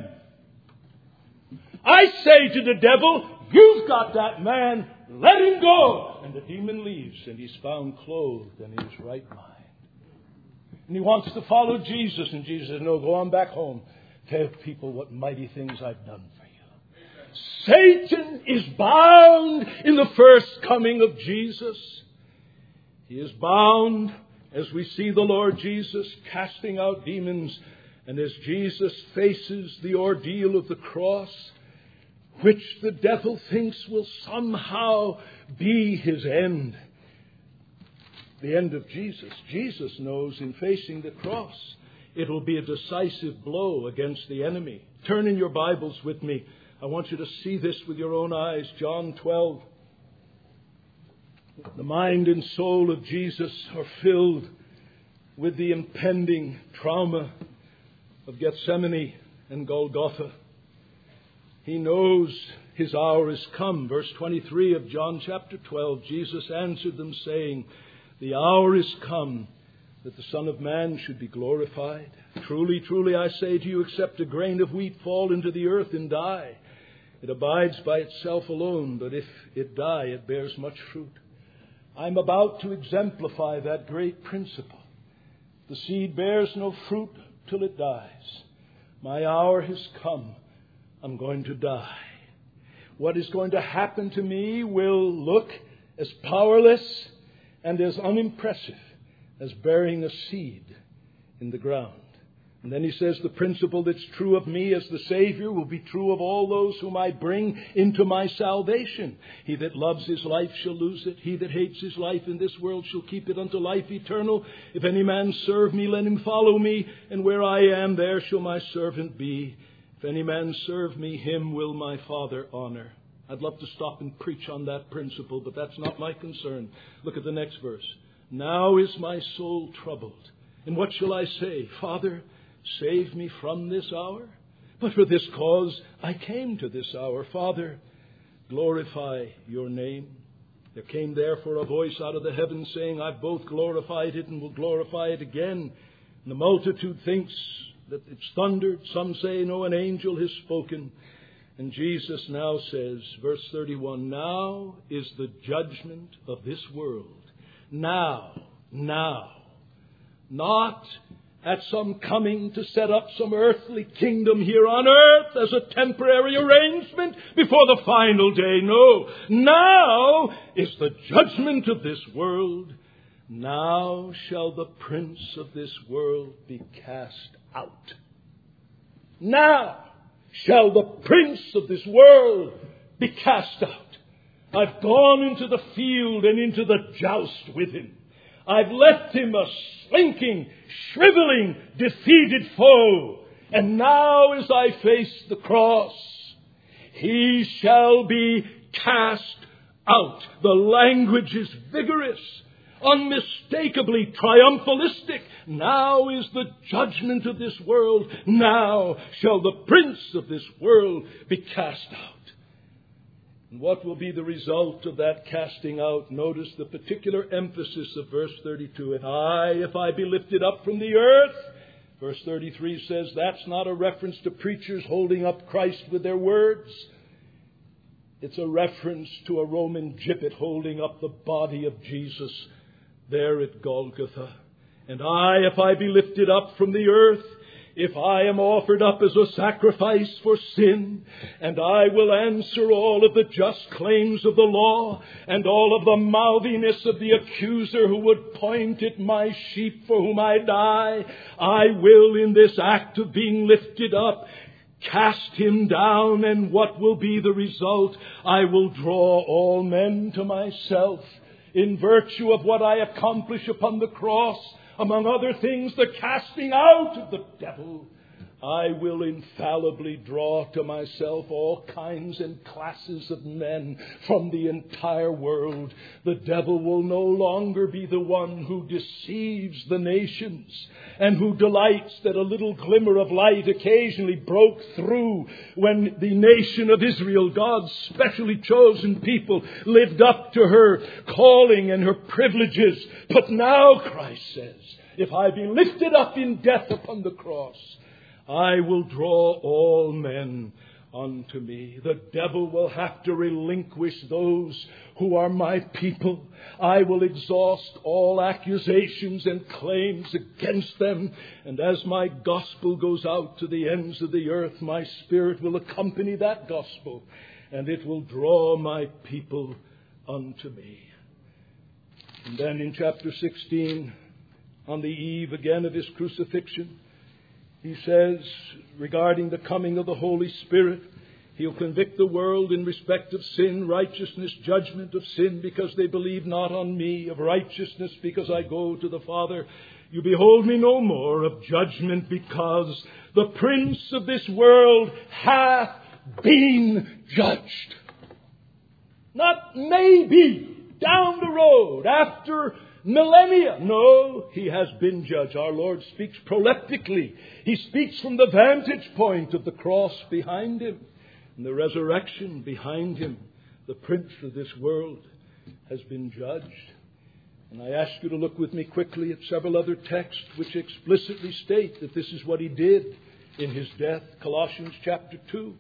I say to the devil, you've got that man, let him go. And the demon leaves, and he's found clothed and in his right mind. And he wants to follow Jesus, and Jesus says, no, go on back home. Tell people what mighty things I've done for you. Satan is bound in the first coming of Jesus. He is bound as we see the Lord Jesus casting out demons, and as Jesus faces the ordeal of the cross, which the devil thinks will somehow be his end. The end of Jesus. Jesus knows in facing the cross, it will be a decisive blow against the enemy. Turn in your Bibles with me. I want you to see this with your own eyes. John twelve. The mind and soul of Jesus are filled with the impending trauma of Gethsemane and Golgotha. He knows his hour is come. Verse twenty-three of John chapter twelve, Jesus answered them saying, the hour is come that the Son of Man should be glorified. Truly, truly, I say to you, except a grain of wheat fall into the earth and die, it abides by itself alone, but if it die, it bears much fruit. I'm about to exemplify that great principle. The seed bears no fruit till it dies. My hour has come. I'm going to die. What is going to happen to me will look as powerless and as unimpressive as burying a seed in the ground. And then he says the principle that's true of me as the Savior will be true of all those whom I bring into my salvation. He that loves his life shall lose it. He that hates his life in this world shall keep it unto life eternal. If any man serve me, let him follow me. And where I am, there shall my servant be. If any man serve me, him will my Father honor. I'd love to stop and preach on that principle, but that's not my concern. Look at the next verse. Now is my soul troubled. And what shall I say? Father, save me from this hour. But for this cause I came to this hour. Father, glorify your name. There came therefore a voice out of the heavens saying, I've both glorified it and will glorify it again. And the multitude thinks that it's thundered. Some say, no, an angel has spoken. And Jesus now says, verse thirty-one, now is the judgment of this world. Now, now. Not at some coming to set up some earthly kingdom here on earth as a temporary arrangement before the final day. No. Now is the judgment of this world. Now shall the prince of this world be cast out. Now shall the prince of this world be cast out. I've gone into the field and into the joust with him. I've left him a slinking, shriveling, defeated foe. And now as I face the cross, he shall be cast out. The language is vigorous, unmistakably triumphalistic. Now is the judgment of this world. Now shall the prince of this world be cast out. And what will be the result of that casting out? Notice the particular emphasis of verse thirty-two. And I, if I be lifted up from the earth. Verse thirty-three says that's not a reference to preachers holding up Christ with their words. It's a reference to a Roman gibbet holding up the body of Jesus there at Golgotha. And I, if I be lifted up from the earth, if I am offered up as a sacrifice for sin, and I will answer all of the just claims of the law and all of the mouthiness of the accuser who would point at my sheep for whom I die, I will, in this act of being lifted up, Cast him down, and what will be the result? I will draw all men to myself. In virtue of what I accomplish upon the cross, among other things, the casting out of the devil, I will infallibly draw to myself all kinds and classes of men from the entire world. The devil will no longer be the one who deceives the nations and who delights that a little glimmer of light occasionally broke through when the nation of Israel, God's specially chosen people, lived up to her calling and her privileges. But now, Christ says, if I be lifted up in death upon the cross, I will draw all men unto me. The devil will have to relinquish those who are my people. I will exhaust all accusations and claims against them. And as my gospel goes out to the ends of the earth, my Spirit will accompany that gospel, and it will draw my people unto me. And then in chapter sixteen, on the eve again of his crucifixion, he says, regarding the coming of the Holy Spirit, he'll convict the world in respect of sin, righteousness, judgment of sin, because they believe not on me, of righteousness, because I go to the Father. You behold me no more, of judgment, because the prince of this world hath been judged. Not maybe, down the road, after millennia. No, he has been judged. Our Lord speaks proleptically. He speaks from the vantage point of the cross behind him and the resurrection behind him. The prince of this world has been judged. And I ask you to look with me quickly at several other texts which explicitly state that this is what he did in his death. Colossians chapter two.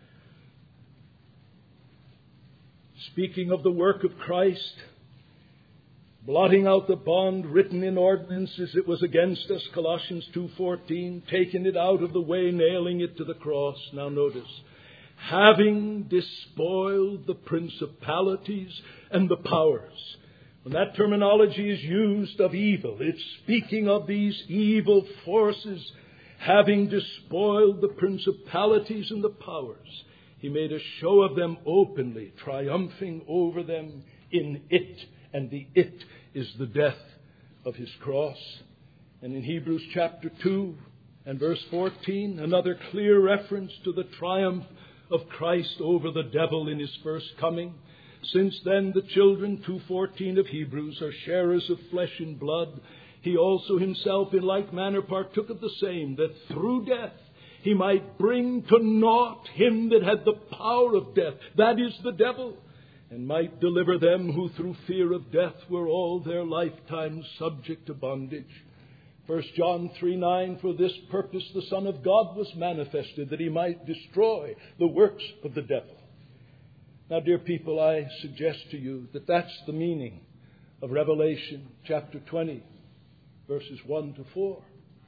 Speaking of the work of Christ, blotting out the bond written in ordinances, it was against us, Colossians two fourteen, taking it out of the way, nailing it to the cross. Now notice, having despoiled the principalities and the powers. When that terminology is used of evil, it's speaking of these evil forces, having despoiled the principalities and the powers. He made a show of them openly, triumphing over them in it. And the it is the death of his cross. And in Hebrews chapter two and verse fourteen, another clear reference to the triumph of Christ over the devil in his first coming. Since then the children, two fourteen of Hebrews, are sharers of flesh and blood. He also himself in like manner partook of the same, that through death he might bring to naught him that had the power of death, that is the devil, and might deliver them who through fear of death were all their lifetime subject to bondage. First John three nine, for this purpose the Son of God was manifested, that he might destroy the works of the devil. Now, dear people, I suggest to you that that's the meaning of Revelation chapter twenty, verses one to four.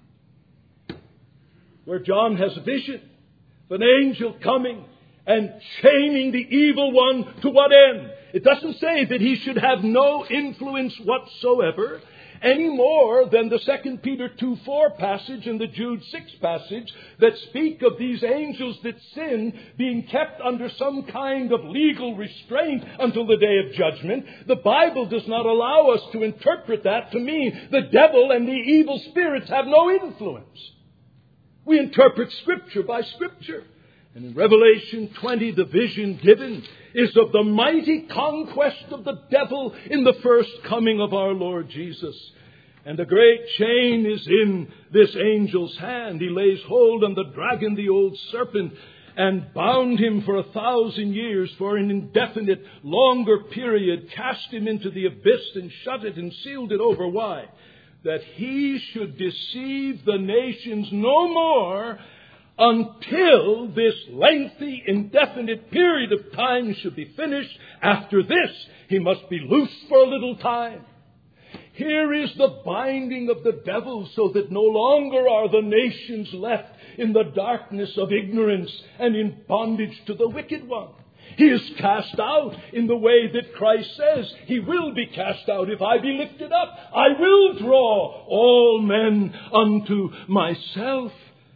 Where John has a vision of an angel coming and chaining the evil one to what end? It doesn't say that he should have no influence whatsoever, any more than the Second Peter two four passage and the Jude six passage that speak of these angels that sin being kept under some kind of legal restraint until the day of judgment. The Bible does not allow us to interpret that to mean the devil and the evil spirits have no influence. We interpret Scripture by Scripture. And in Revelation twenty, the vision given is of the mighty conquest of the devil in the first coming of our Lord Jesus. And a great chain is in this angel's hand. He lays hold on the dragon, the old serpent, and bound him for a thousand years, for an indefinite, longer period, cast him into the abyss and shut it and sealed it over. Why? That he should deceive the nations no more until this lengthy, indefinite period of time should be finished. After this, he must be loosed for a little time. Here is the binding of the devil, so that no longer are the nations left in the darkness of ignorance and in bondage to the wicked one. He is cast out in the way that Christ says he will be cast out. If I be lifted up, I will draw all men unto myself.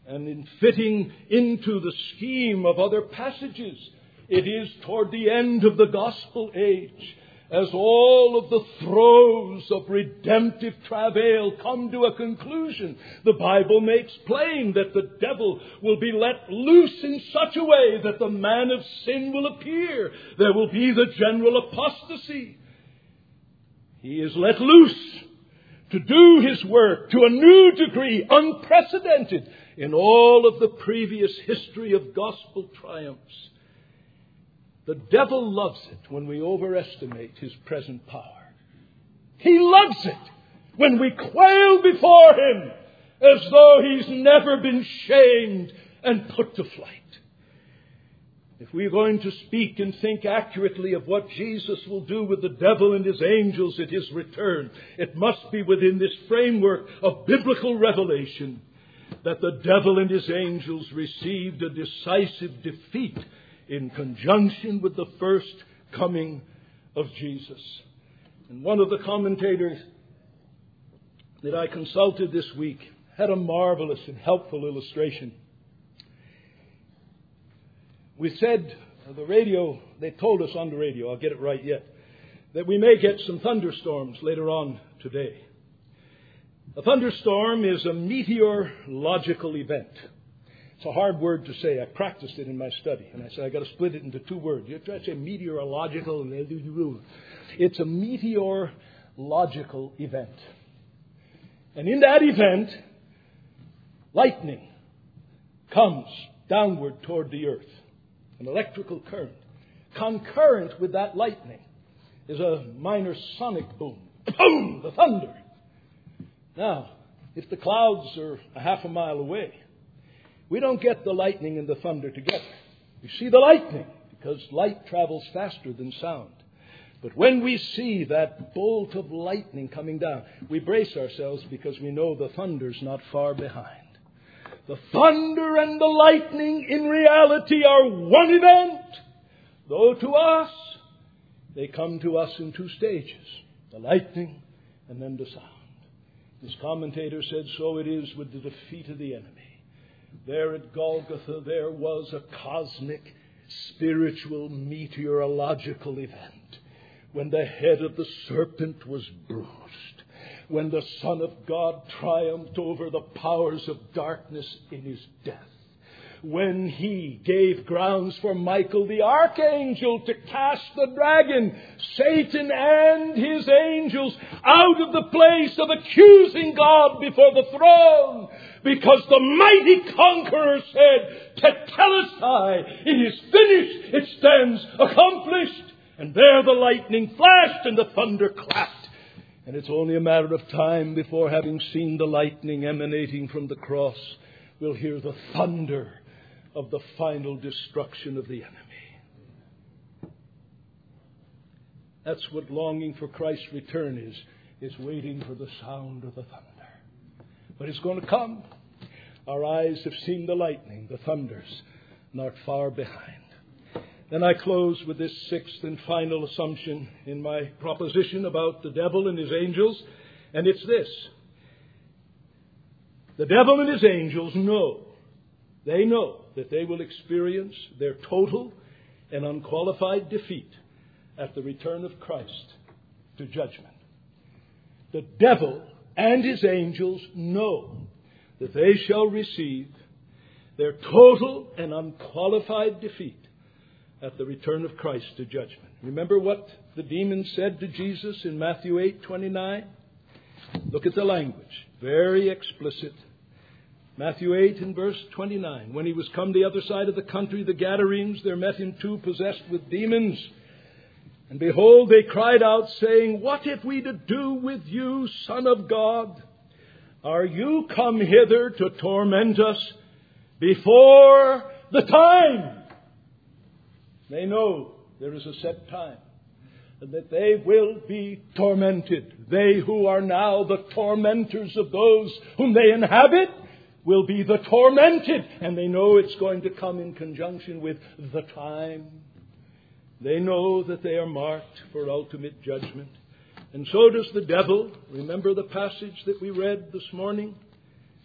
and in fitting into the scheme of other passages, it is toward the end of the gospel age, as all of the throes of redemptive travail come to a conclusion, the Bible makes plain that the devil will be let loose in such a way that the man of sin will appear. There will be the general apostasy. He is let loose to do his work to a new degree, unprecedented in all of the previous history of gospel triumphs. The devil loves it when we overestimate his present power. He loves it when we quail before him as though he's never been shamed and put to flight. If we're going to speak and think accurately of what Jesus will do with the devil and his angels at his return, it must be within this framework of biblical revelation that the devil and his angels received a decisive defeat in conjunction with the first coming of Jesus. And one of the commentators that I consulted this week had a marvelous and helpful illustration. We said, uh, the radio, they told us on the radio, I'll get it right yet, that we may get some thunderstorms later on today. A thunderstorm is a meteorological event. It's a hard word to say. I practiced it in my study. And I said, I've got to split it into two words. You try to say meteorological. It's a meteorological event. And in that event, lightning comes downward toward the earth. An electrical current. Concurrent with that lightning is a minor sonic boom. Boom! The thunder. Now, if the clouds are a half a mile away, we don't get the lightning and the thunder together. We see the lightning because light travels faster than sound. But when we see that bolt of lightning coming down, we brace ourselves because we know the thunder's not far behind. The thunder and the lightning in reality are one event, though to us, they come to us in two stages, the lightning and then the sound. This commentator said, so it is with the defeat of the enemy. There at Golgotha, there was a cosmic, spiritual, meteorological event when the head of the serpent was bruised, when the Son of God triumphed over the powers of darkness in his death, when he gave grounds for Michael the archangel to cast the dragon, Satan and his angels, out of the place of accusing God before the throne, because the mighty conqueror said, Tetelestai, it is finished, it stands accomplished. And there the lightning flashed and the thunder clapped. And it's only a matter of time before, having seen the lightning emanating from the cross, we'll hear the thunder of the final destruction of the enemy. That's what longing for Christ's return is, is waiting for the sound of the thunder. But it's going to come. Our eyes have seen the lightning, the thunders, not far behind. Then I close with this sixth and final assumption in my proposition about the devil and his angels, and it's this. The devil and his angels know, they know that they will experience their total and unqualified defeat at the return of Christ to judgment. The devil and his angels know that they shall receive their total and unqualified defeat at the return of Christ to judgment. Remember what the demons said to Jesus in Matthew eight twenty-nine? Look at the language. Very explicit. Matthew eight and verse twenty-nine. When he was come the other side of the country, the Gadarenes, there met him two possessed with demons. And behold, they cried out, saying, What have we to do with you, Son of God? Are you come hither to torment us before the time? They know there is a set time, and that they will be tormented. They who are now the tormentors of those whom they inhabit will be the tormented. And they know it's going to come in conjunction with the time. They know that they are marked for ultimate judgment. And so does the devil. Remember the passage that we read this morning?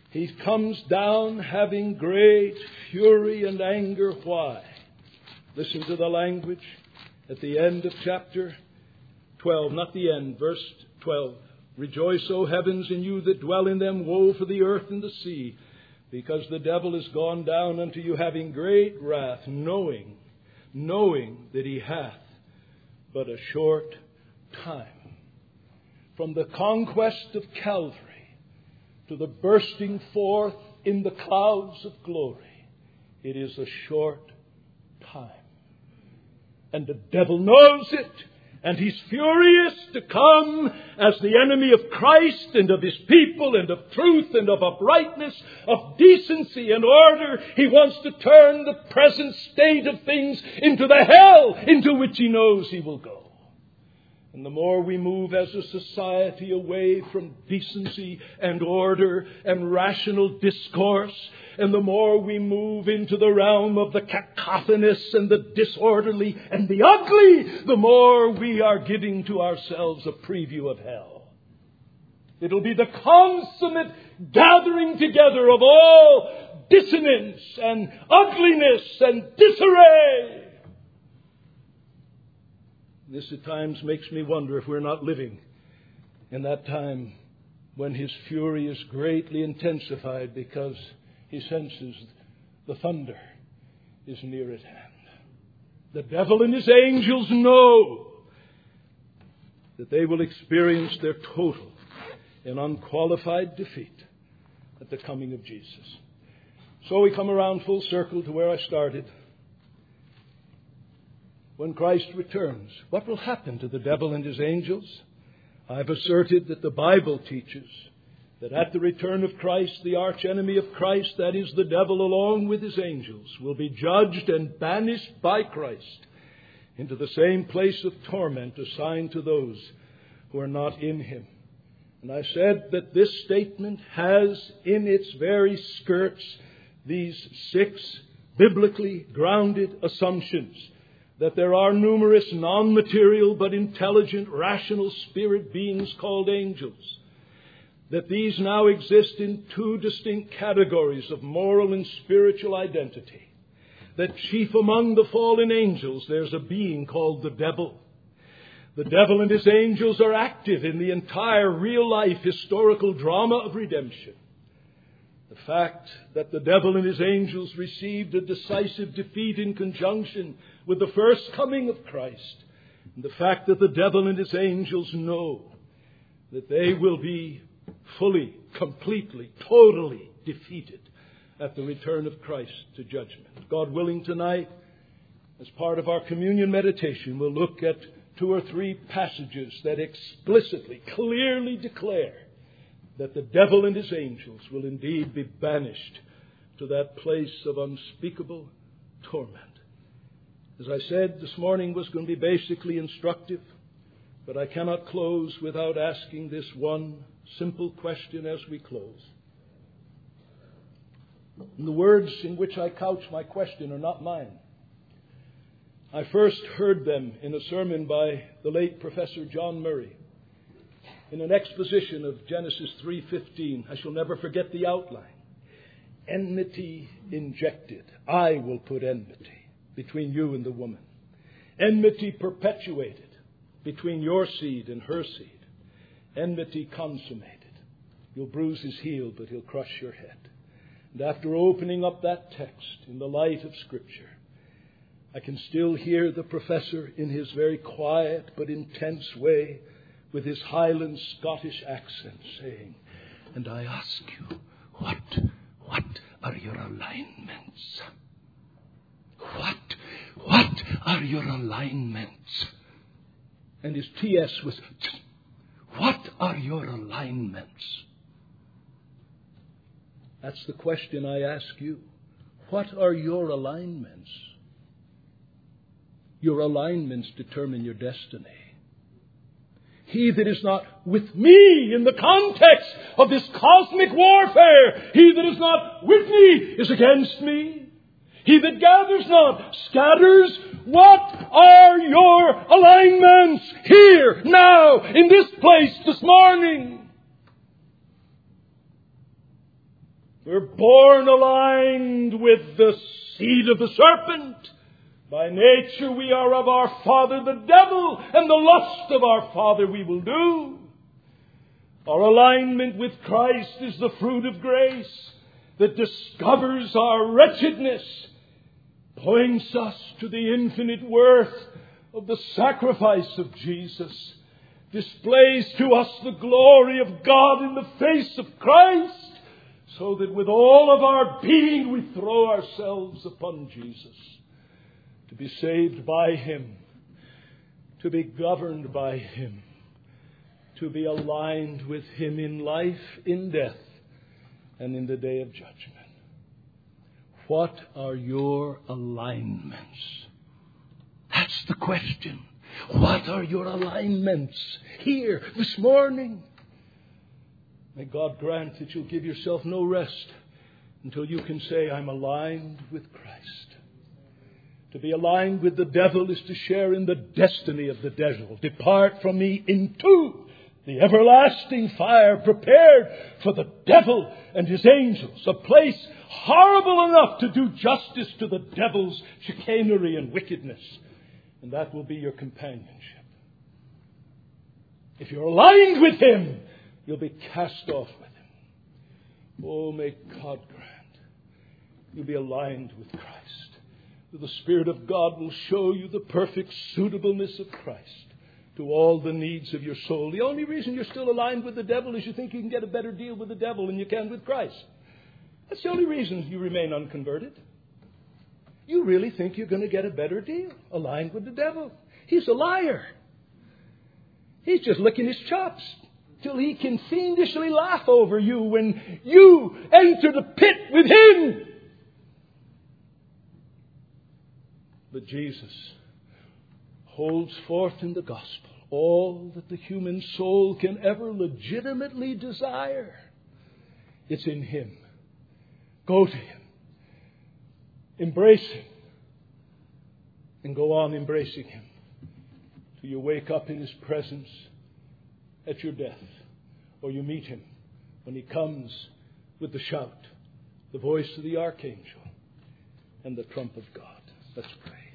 He comes down having great fury and anger. Why? Listen to the language at the end of chapter twelve, not the end, verse twelve. Rejoice, O heavens, in you that dwell in them. Woe for the earth and the sea, because the devil is gone down unto you having great wrath, knowing, knowing that he hath but a short time. From the conquest of Calvary to the bursting forth in the clouds of glory, it is a short time. And the devil knows it, and he's furious to come as the enemy of Christ and of his people and of truth and of uprightness, of decency and order. He wants to turn the present state of things into the hell into which he knows he will go. And the more we move as a society away from decency and order and rational discourse, and the more we move into the realm of the cacophonous and the disorderly and the ugly, the more we are giving to ourselves a preview of hell. It'll be the consummate gathering together of all dissonance and ugliness and disarray. This at times makes me wonder if we're not living in that time when his fury is greatly intensified because he senses the thunder is near at hand. The devil and his angels know that they will experience their total and unqualified defeat at the coming of Jesus. So we come around full circle to where I started. When Christ returns, what will happen to the devil and his angels? I've asserted that the Bible teaches that at the return of Christ, the archenemy of Christ, that is the devil along with his angels, will be judged and banished by Christ into the same place of torment assigned to those who are not in him. And I said that this statement has in its very skirts these six biblically grounded assumptions: that there are numerous non-material but intelligent, rational spirit beings called angels. That these now exist in two distinct categories of moral and spiritual identity. That chief among the fallen angels, there's a being called the devil. The devil and his angels are active in the entire real-life historical drama of redemption. The fact that the devil and his angels received a decisive defeat in conjunction with the first coming of Christ, and the fact that the devil and his angels know that they will be fully, completely, totally defeated at the return of Christ to judgment. God willing, tonight, as part of our communion meditation, we'll look at two or three passages that explicitly, clearly declare that the devil and his angels will indeed be banished to that place of unspeakable torment. As I said, this morning was going to be basically instructive, but I cannot close without asking this one simple question as we close. And the words in which I couch my question are not mine. I first heard them in a sermon by the late Professor John Murray in an exposition of Genesis three fifteen. I shall never forget the outline. Enmity injected. I will put enmity between you and the woman. Enmity perpetuated between your seed and her seed. Enmity consummated. You'll bruise his heel, but he'll crush your head. And after opening up that text in the light of Scripture, I can still hear the professor in his very quiet but intense way, with his Highland Scottish accent, saying, "And I ask you, what, what are your alignments? What, what are your alignments?" And his T S was, "What are your alignments?" That's the question I ask you. What are your alignments? Your alignments determine your destiny. He that is not with me in the context of this cosmic warfare, he that is not with me is against me. He that gathers not scatters. What are your alignments here, now, in this place this morning? We're born aligned with the seed of the serpent. By nature we are of our father the devil, and the lust of our father we will do. Our alignment with Christ is the fruit of grace that discovers our wretchedness, points us to the infinite worth of the sacrifice of Jesus, displays to us the glory of God in the face of Christ, so that with all of our being we throw ourselves upon Jesus, to be saved by Him, to be governed by Him, to be aligned with Him in life, in death, and in the day of judgment. What are your alignments? That's the question. What are your alignments here this morning? May God grant that you'll give yourself no rest until you can say, I'm aligned with Christ. To be aligned with the devil is to share in the destiny of the devil. Depart from me into the everlasting fire prepared for the devil and his angels. A place horrible enough to do justice to the devil's chicanery and wickedness. And that will be your companionship. If you're aligned with Him, you'll be cast off with Him. Oh, may God grant you'll be aligned with Christ. The Spirit of God will show you the perfect suitableness of Christ to all the needs of your soul. The only reason you're still aligned with the devil is you think you can get a better deal with the devil than you can with Christ. That's the only reason you remain unconverted. You really think you're going to get a better deal aligned with the devil. He's a liar. He's just licking his chops till he can fiendishly laugh over you when you enter the pit with him. But Jesus holds forth in the gospel all that the human soul can ever legitimately desire. It's in Him. Go to Him. Embrace Him. And go on embracing Him till you wake up in His presence at your death. Or you meet Him when He comes with the shout, the voice of the archangel, and the trump of God. Let's pray.